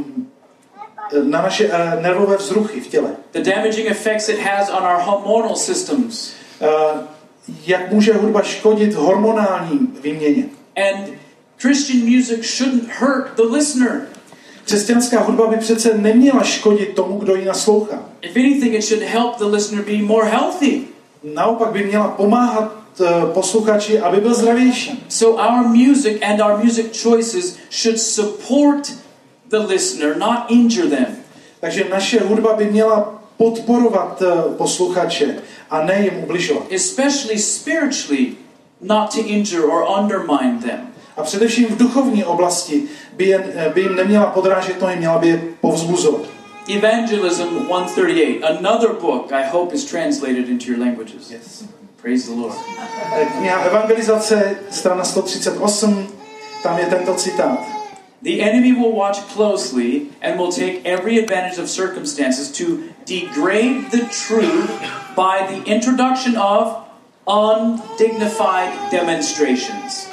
na naše nervové vzruchy v těle. The damaging effects it has on our hormonal systems. Jak může hudba škodit hormonální výměně. And Christian music shouldn't hurt the listener. Křesťanská hudba by přece neměla škodit tomu, kdo ji naslouchá. If anything, it should help the listener be more healthy. Naopak by měla pomáhat posluchači, aby byl zdravější. So our music and our music choices should support the listener, not injure them. Takže naše hudba by měla podporovat posluchače a ne jim ubližovat. Especially spiritually, not to injure or undermine them. A především v duchovní oblasti by, jen, by jim neměla podrážet, no jim měla by je povzbuzovat. Evangelism one thirty-eight, another book I hope is translated into your languages. Yes. Praise the Lord. Kniha Evangelizace, strana sto třicet osm, tam je tento citát. The enemy will watch closely and will take every advantage of circumstances to degrade the truth by the introduction of undignified demonstrations.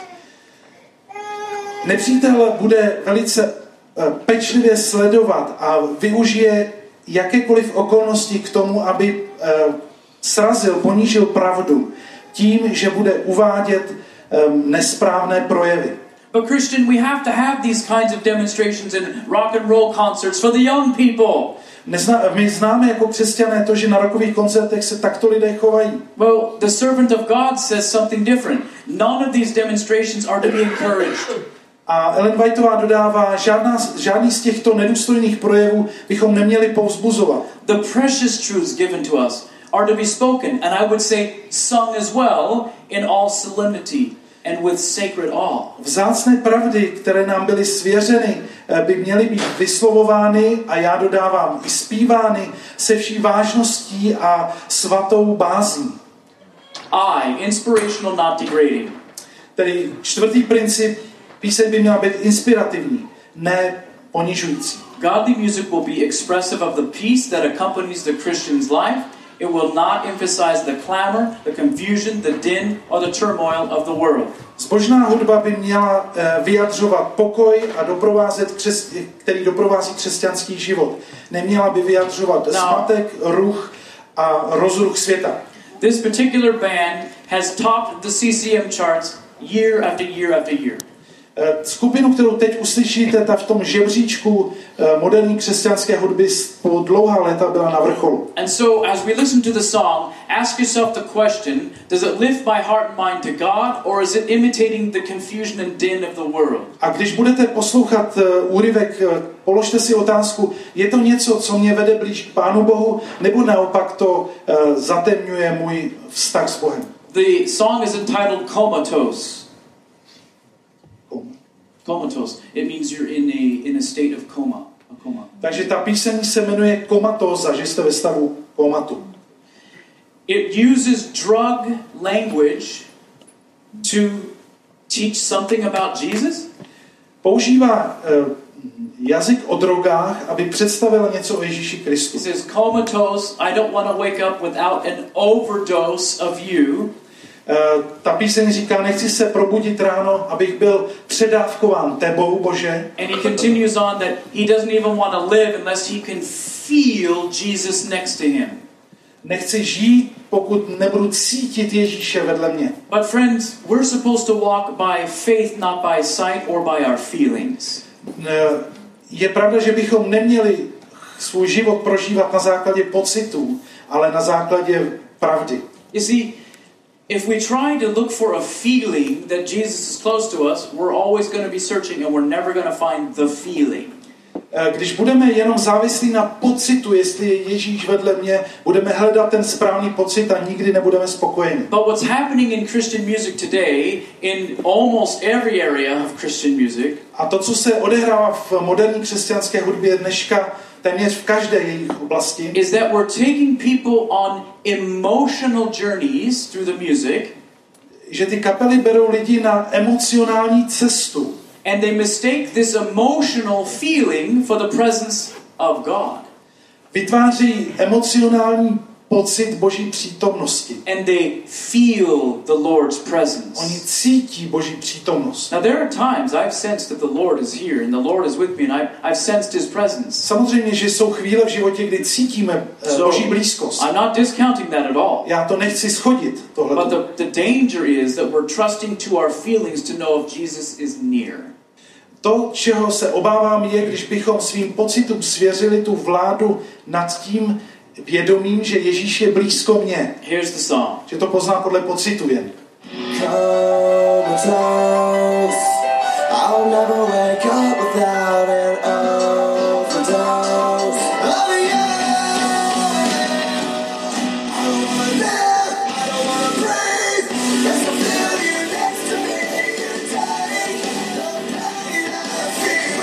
Nepřítel bude velice pečlivě sledovat a využije jakékoliv okolnosti k tomu, aby srazil, ponížil pravdu tím, že bude uvádět um, nesprávné projevy. But Christian, we have to have these kinds of demonstrations in rock and roll concerts for the young people. Nezna, my známe jako křesťané to, že na rockových koncertech se takto lidé chovají. Well, the servant of God says something different. None of these demonstrations are to be encouraged. A Ellen Whiteová dodává, žádná, žádný z těchto nedůstojných projevů bychom neměli povzbuzovat. The precious truths given to us are to be spoken, and I would say sung as well in all solemnity and with sacred awe. Vzácné pravdy, které nám byly svěřeny, by měly být vyslovovány a já dodávám i zpívány se vší vážností a svatou bázní. I, inspirational, not degrading. Tedy čtvrtý princip, píseň by měla být inspirativní, ne ponižující. Godly music will be expressive of the peace that accompanies the Christian's life. It will not emphasize the clamor, the confusion, the din, or the turmoil of the world. Zbožná hudba by měla vyjadřovat pokoj a doprovázet, křes, který doprovází křesťanský život. Neměla by vyjadřovat zmatek, ruch a rozruch světa. This particular band has topped the C C M charts year after year after year. Skupinu, kterou teď uslyšíte, ta v tom žebříčku moderní křesťanské hudby po dlouhá léta byla na vrcholu. And so as we listen to the song, ask yourself the question, does it lift my heart and mind to God, or is it imitating the confusion and din of the world? A když budete poslouchat úryvek, položte si otázku, je to něco, co mě vede blíž k Pánu Bohu, nebo naopak to zatemňuje můj vztah s Bohem? The song is entitled Comatose. Comatose. It means you're in a in a state of coma. A coma. Takže ta píseň se jmenuje komatóza, že jste ve stavu komatu. It uses drug language to teach something about Jesus. Používá uh, jazyk o drogách, aby představil něco o Ježíši Kristu. It says comatose, I don't want to wake up without an overdose of you. Uh, ta píseň říká, nechci se probudit ráno, abych byl předávkován tebou, Bože. And he continues on that he doesn't even want to live unless he can feel Jesus next to him. Nechci žít, pokud nebudu cítit Ježíše vedle mě. But friends, we're supposed to walk by faith, not by sight or by our feelings. Uh, je pravda, že bychom neměli svůj život prožívat na základě pocitů, ale na základě pravdy. You see, if we try to look for a feeling that Jesus is close to us, we're always going to be searching and we're never going to find the feeling. Když budeme jenom závislí na pocitu, jestli je Ježíš vedle mě, budeme hledat ten správný pocit a nikdy nebudeme spokojeni. But what's happening in Christian music today, in almost every area of Christian music, a to, co se odehrává v moderní křesťanské hudbě dneška, téměř v každé jejich oblasti, is that we're taking people on emotional journeys through the music, že ty kapely berou lidi na emocionální cestu. and they mistake this emotional feeling for the presence of God. Vytváří emocionální pocit Boží přítomnosti. And they feel the Lord's presence. Oni cítí Boží přítomnost. Now there are times I've sensed that the Lord is here and the Lord is with me and I've, I've sensed His presence. Samozřejmě, že jsou chvíle v životě, kdy cítíme So, Boží blízkost. I'm not discounting that at all. Já to nechci schodit, tohle. But the, the danger is that we're trusting to our feelings to know if Jesus is near. To, čeho se obávám, je, když bychom svým pocitům svěřili tu vládu nad tím vědomím, že Ježíš je blízko mě. Here's the song. Že to pozná podle pocitu jen. I'll never wake up without an overdose of you. I don't wanna live, I don't wanna breathe. Just to feel you next to me. You take the pain I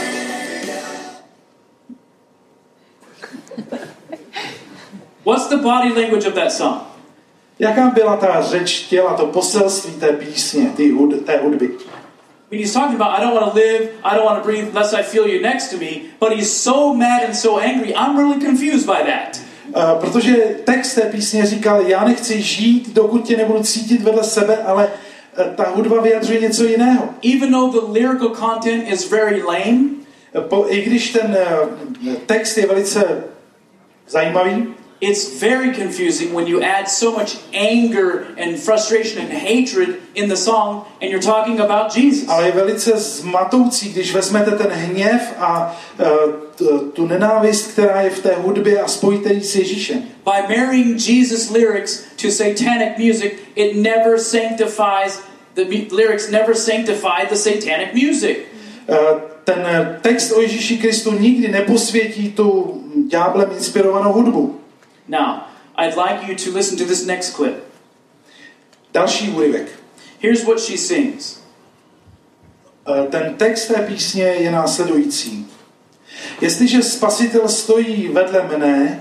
feel. What's the body language of that song? Jaká byla ta řeč těla, to poselství té písně, té, hud, té hudby? When he's talking about, I don't want to live, I don't want to breathe unless I feel you next to me, but he's so mad and so angry, I'm really confused by that. Uh, protože text té písně říkal, já nechci žít, dokud tě nebudu cítit vedle sebe, ale uh, ta hudba vyjadřuje něco jiného. Even though the lyrical content is very lame, Po, I když ten uh, text je velice zajímavý, it's very confusing when you add so much anger and frustration and hatred in the song and you're talking about Jesus. Ale je velice zmatoucí, když vezmete ten hněv a uh, tu nenávist, která je v té hudbě a spojíte ji s Ježíšem. By marrying Jesus lyrics to satanic music, it never sanctifies the lyrics never sanctify the satanic music. Uh, ten text o Ježíši Kristu nikdy neposvětí tu ďáblem inspirovanou hudbu. Now, I'd like you to listen to this next clip. Další úryvek. Here's what she sings. Ten text té písně je následující. Jestliže Spasitel stojí vedle mne,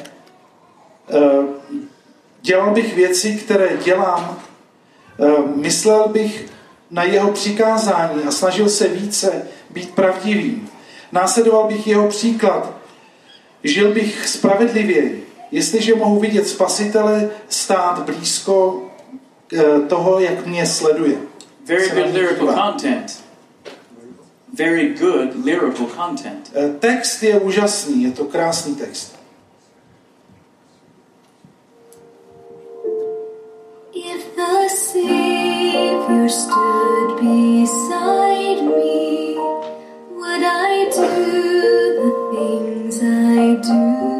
dělal bych věci, které dělám, myslel bych na jeho přikázání a snažil se více být pravdivým. Následoval bych jeho příklad, žil bych spravedlivěji. Jestliže mohu vidět Spasitele stát blízko toho, jak mě sleduje. Very good lyrical content. Very good lyrical content. Text je úžasný, je to krásný text. If the Savior stood beside me, would I do the things I do?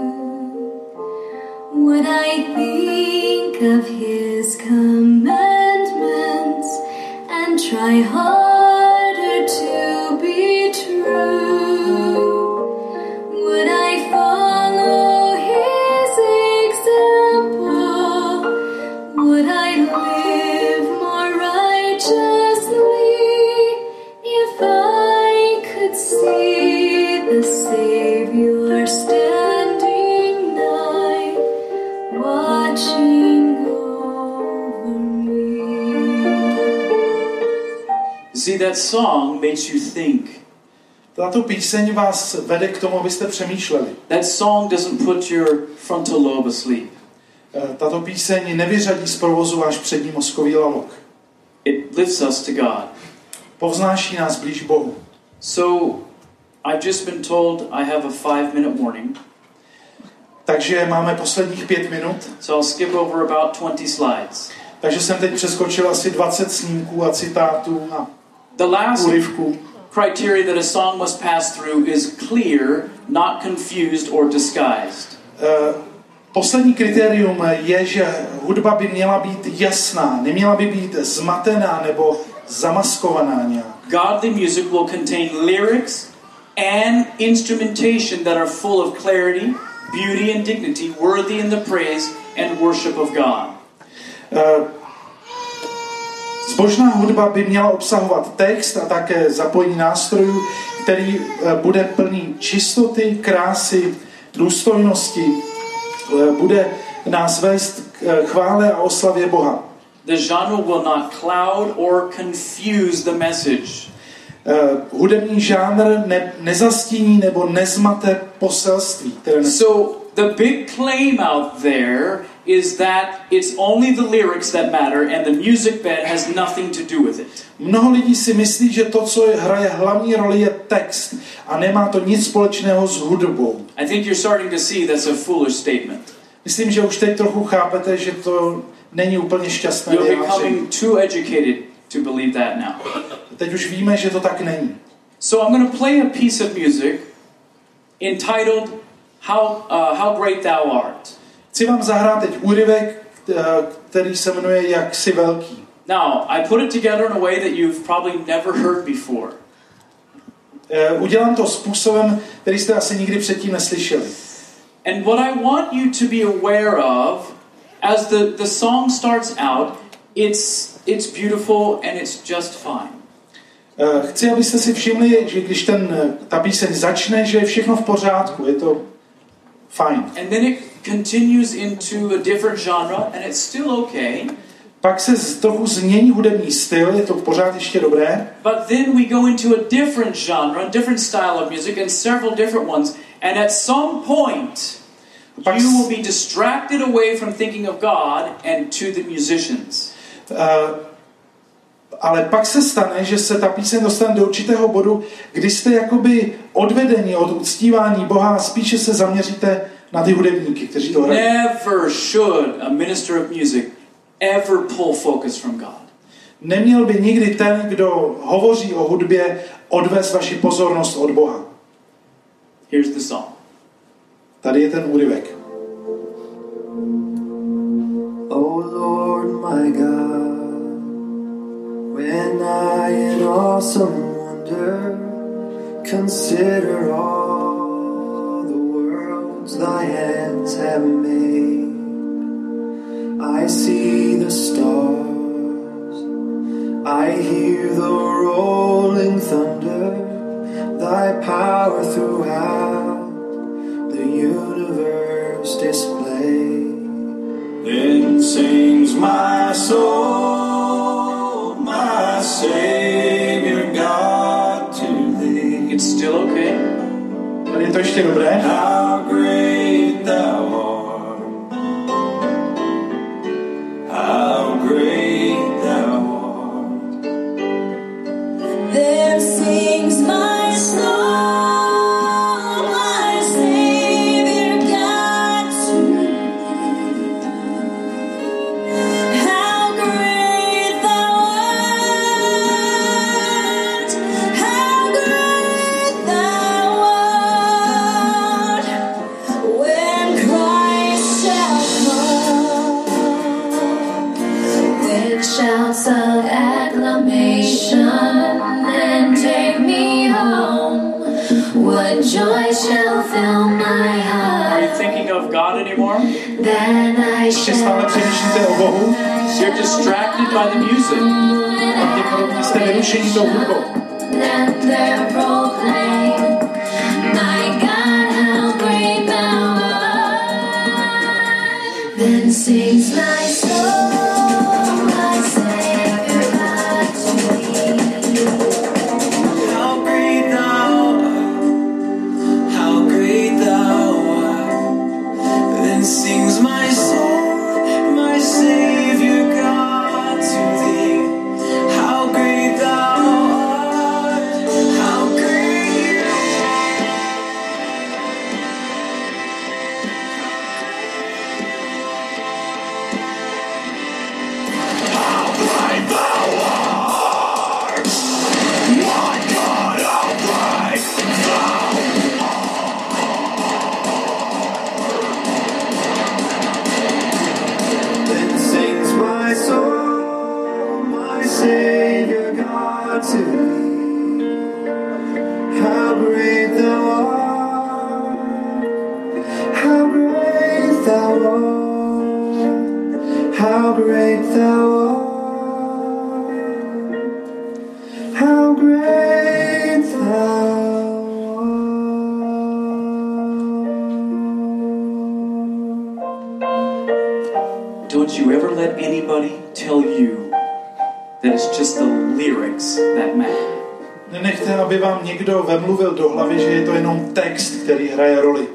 Would I think of his commandments and try harder to be true? Would I follow his example? Would I live more righteously if I could see the Savior standing nigh, watching over me? See, that song makes you think. Tato píseň vás vede k tomu, abyste přemýšleli. That song doesn't put your frontal lobe asleep. Tato píseň nevyřadí z provozu váš přední mozkový lalok. It lifts us to God. Povznáší nás blíž Bohu. So, I've just been told I have a five minute warning. Takže máme posledních pět minut. So I'll skip over about twenty slides. Takže jsem teď přeskočil asi dvacet snímků a citátů a The last úryvků. criteria that a song must pass through is clear, not confused or disguised. Uh, poslední kritérium je, že hudba by měla být jasná, neměla by být zmatená nebo zamaskovaná nějak. Godly music will contain lyrics and instrumentation that are full of clarity, beauty and dignity, worthy in the praise and worship of God. Uh, Zbožná hudba by měla obsahovat text a také zapojení nástrojů, který bude plný čistoty, krásy, důstojnosti, bude nás vést k chvále a oslavě Boha. The genre will not cloud or confuse the message. Uh, hudební žánr ne, nezastíní nebo nezmate poselství, které nes... So the big claim out there is that it's only the lyrics that matter and the music bed has nothing to do with it. Mnoho lidí si myslí, že to, co hraje hlavní roli, je text a nemá to nic společného s hudbou. I think you're starting to see that's a foolish statement. Myslím, že už teď trochu chápete, že to není úplně šťastné You're vyjádření. becoming too educated to believe that now. Teď už víme, že to tak není. So I'm going to play a piece of music entitled How uh, How Great Thou Art. Chci vám zahrát teď úryvek, který se jmenuje Jak jsi velký. Now, I put it together in a way that you've probably never heard before. Udělám to způsobem, který jste asi nikdy předtím neslyšeli. And what I want you to be aware of, as the, the song starts out, it's, it's beautiful and it's just fine. Chci, abyste si všimli, že když ten, ta píseň začne, že je všechno v pořádku, je to fajn. And then it continues into a different genre and it's still okay. Pak se trochu změní hudební styl, je to pořád ještě dobré. But then we go into a different genre, a different style of music and several different ones. And at some point, Pak you will be distracted away from thinking of God and to the musicians. Uh, ale pak se stane, že se ta píseň dostane do určitého bodu, kdy jste jakoby odvedeni od uctívání Boha a spíše se zaměříte na ty hudebníky, kteří to hrají. Never should a minister of music ever pull focus from God. Neměl by nikdy ten, kdo hovoří o hudbě, odvést vaši pozornost od Boha. Here's the song. Tady je ten úryvek. Oh Lord my God, when I in awesome wonder consider all the worlds thy hands have made, I see the stars, I hear the rolling thunder, thy power throughout the universe display. Then sings my soul, my Savior God, to thee. It's still okay. Tady je to ještě dobré. How great thou art. How great thou art. Then sings my soul, my Savior God, to thee. How great thou art, how great thou art. When Christ shall come with shouts of acclamation and take me home, what joy shall fill my Are you heart? thinking of God anymore? Then I Ještě stále shall přemýšlíte o Bohu? You're distracted by the music. Pravděpodobně jste vyrušení tou hudbou. let them proclaim, my God, how great thou art. Then sings my soul, my Savior God, to thee. How great thou art, how great thou art. Then sings my soul, my Savior God, to thee. How great thou art, how great. How great thou art, my God, how great thou art. Then sings my soul, my Savior God, to thee. How great thou art, how great thou art, how great thou art, how great thou art. Don't you ever let anybody tell you that it's just the lyrics that matter. Nenechte, aby vám někdo vemluvil do hlavy, že je to jenom text, který hraje roli.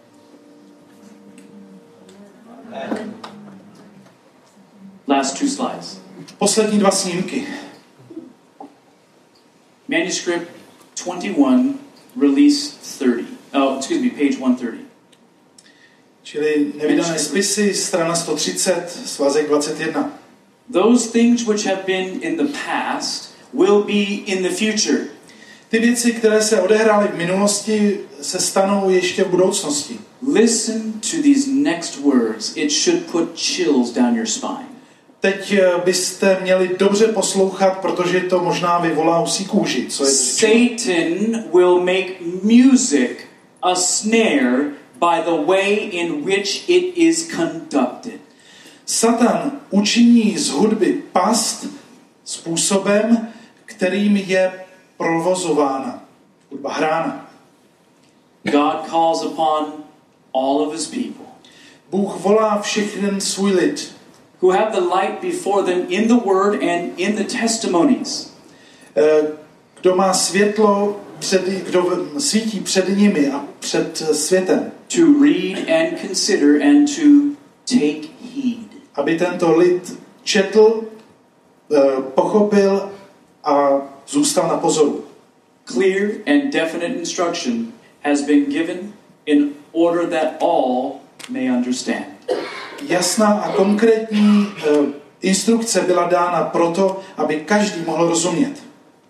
Last two slides. Poslední dva snímky. Manuscript twenty-one, release thirty. Oh, excuse me, page one thirty. Čili nevydané spisy, strana sto třicet, svazek dvacet jedna. Those things which have been in the past will be in the future. Ty věci, které se odehrály v minulosti, se stanou ještě v budoucnosti. Listen to these next words. It should put chills down your spine. Teď byste měli dobře poslouchat, protože to možná vyvolá husí kůži. Co je Satan will make music a snare by the way in which it is conducted. Satan učiní z hudby past způsobem, kterým je provozována, hudba hrána. God calls upon all of his people Bůh volá všechny svůj lid, who have the light before them in the word and in the testimonies. kdo má světlo, před, kdo svítí před nimi a před světem, To read and consider and to take heed. aby tento lid četl, pochopil a zůstal na pozoru. Clear and definite instruction has been given in order that all may understand. Jasná a konkrétní uh, instrukce byla dána proto, aby každý mohl rozumět.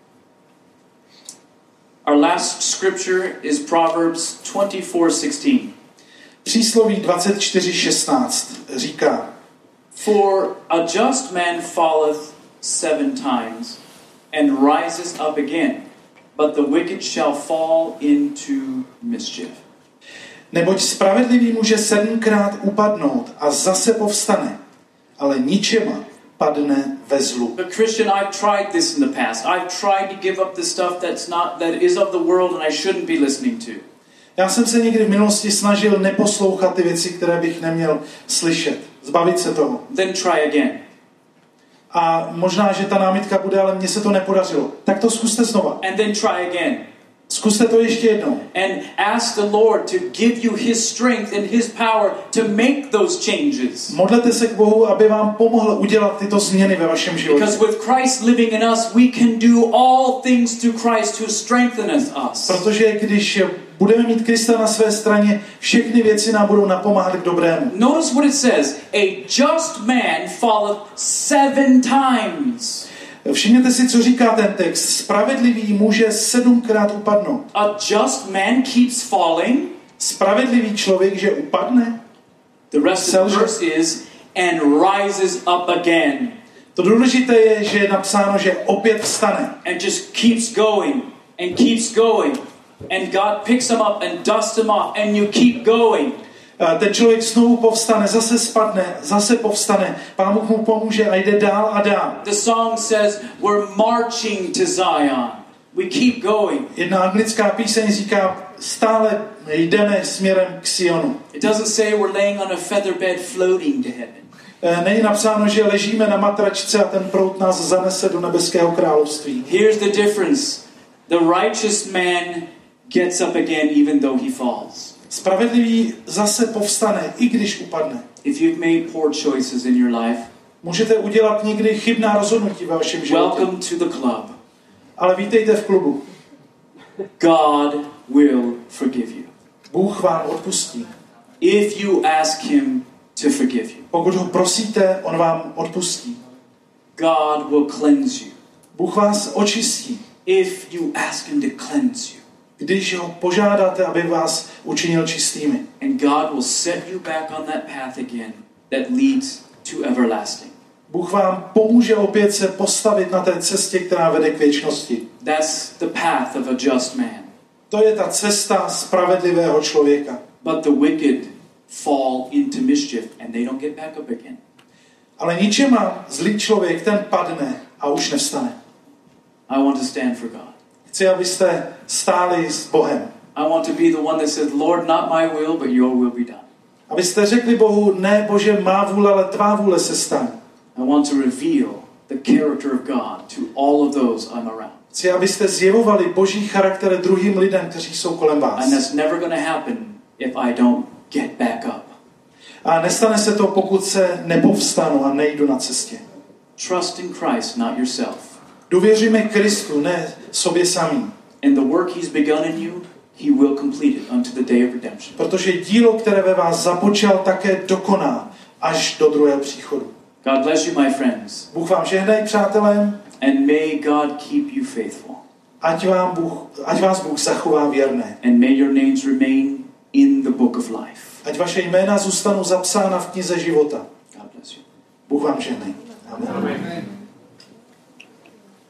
Our last scripture is Proverbs twenty-four sixteen. Přísloví dvacet čtyři šestnáct říká: For a just man falleth seven times and rises up again, but the wicked shall fall into mischief. Neboť spravedlivý může sedmkrát upadnout a zase povstane, ale ničema padne ve zlu. But Christian, I've tried this in the past. I've tried to give up the stuff that's not that is of the world and I shouldn't be listening to. Já jsem se někdy v minulosti snažil neposlouchat ty věci, které bych neměl slyšet. Zbavit se toho. Then try again. A možná, že ta námitka bude, ale mně se to nepodařilo. Tak to zkuste znova. And then try again. Zkuste to ještě jednou. And ask the Lord to give you his strength and his power to make those changes. Modlete se k Bohu, aby vám pomohl udělat tyto změny ve vašem životě. Because with Christ living in us, we can do all things to Christ who strengtheneth us. Protože když budeme mít Krista na své straně, všechny věci nám budou napomáhat k dobrému. Notice what it says. A just man falleth seven times. Všimněte si, co říká ten text. Spravedlivý může sedmkrát upadnout. A just man keeps falling. Spravedlivý člověk, že upadne. The rest of the verse is and rises up again. To důležité je, že je napsáno, že opět vstane. And just keeps going and keeps going. And God picks him up and dusts him off and you keep going. Ten člověk znovu povstane, zase spadne, zase povstane. Pán Bůh mu pomůže a jde dál a dál. The song says we're marching to Zion. We keep going. Jedna anglická píseň říká, stále jdeme směrem k Sionu. It doesn't say we're laying on a feather bed floating to heaven. Není napsáno, že ležíme na matračce a ten proud nás zanese do nebeského království. Here's the difference. The righteous man gets up again even though he falls. Spravedlivý zase povstane, i když upadne. If you've made poor choices in your life, můžete udělat někdy chybná rozhodnutí ve vašem životě. Welcome to the club. Ale vítejte v klubu. God will forgive you. Bůh vám odpustí. If you ask him to forgive you. Pokud ho prosíte, on vám odpustí. God will cleanse you. Bůh vás očistí. If you ask him to cleanse you. Když ho požádáte, aby vás učinil čistými. And God will set you back on that path again that leads to everlasting. Bůh vám pomůže opět se postavit na té cestě, která vede k věčnosti. That's the path of a just man. To je ta cesta spravedlivého člověka. But the wicked fall into mischief and they don't get back up again. Ale ničema zlý člověk, ten padne a už nevstane. I want to stand for God. Chci, abyste stáli s Bohem. I want to be the one that says, Lord, not my will, but your will be done. Abyste řekli Bohu, ne Bože, má vůle, ale tvá vůle se stane. I want to reveal the character of God to all of those I'm around. Chci, abyste zjevovali Boží charakter druhým lidem, kteří jsou kolem vás. And that's never going to happen if I don't get back up. A nestane se to, pokud se nepovstanu a nejdu na cestě. Trust in Christ, not yourself. Důvěříme Kristu, ne sobě samým. And the work he's begun in you, he will complete it unto the day of redemption. Protože dílo, které ve vás započal, také dokoná až do druhého příchodu. God bless you, my friends. Bůh vám žehnaj, přátelé. And may God keep you faithful. Ať, vám Bůh, ať vás Bůh zachová věrné. And may your names remain in the book of life. Ať vaše jména zůstanou zapsána v knize života. God bless you. Bůh vám žehnaj. Amen. Amen.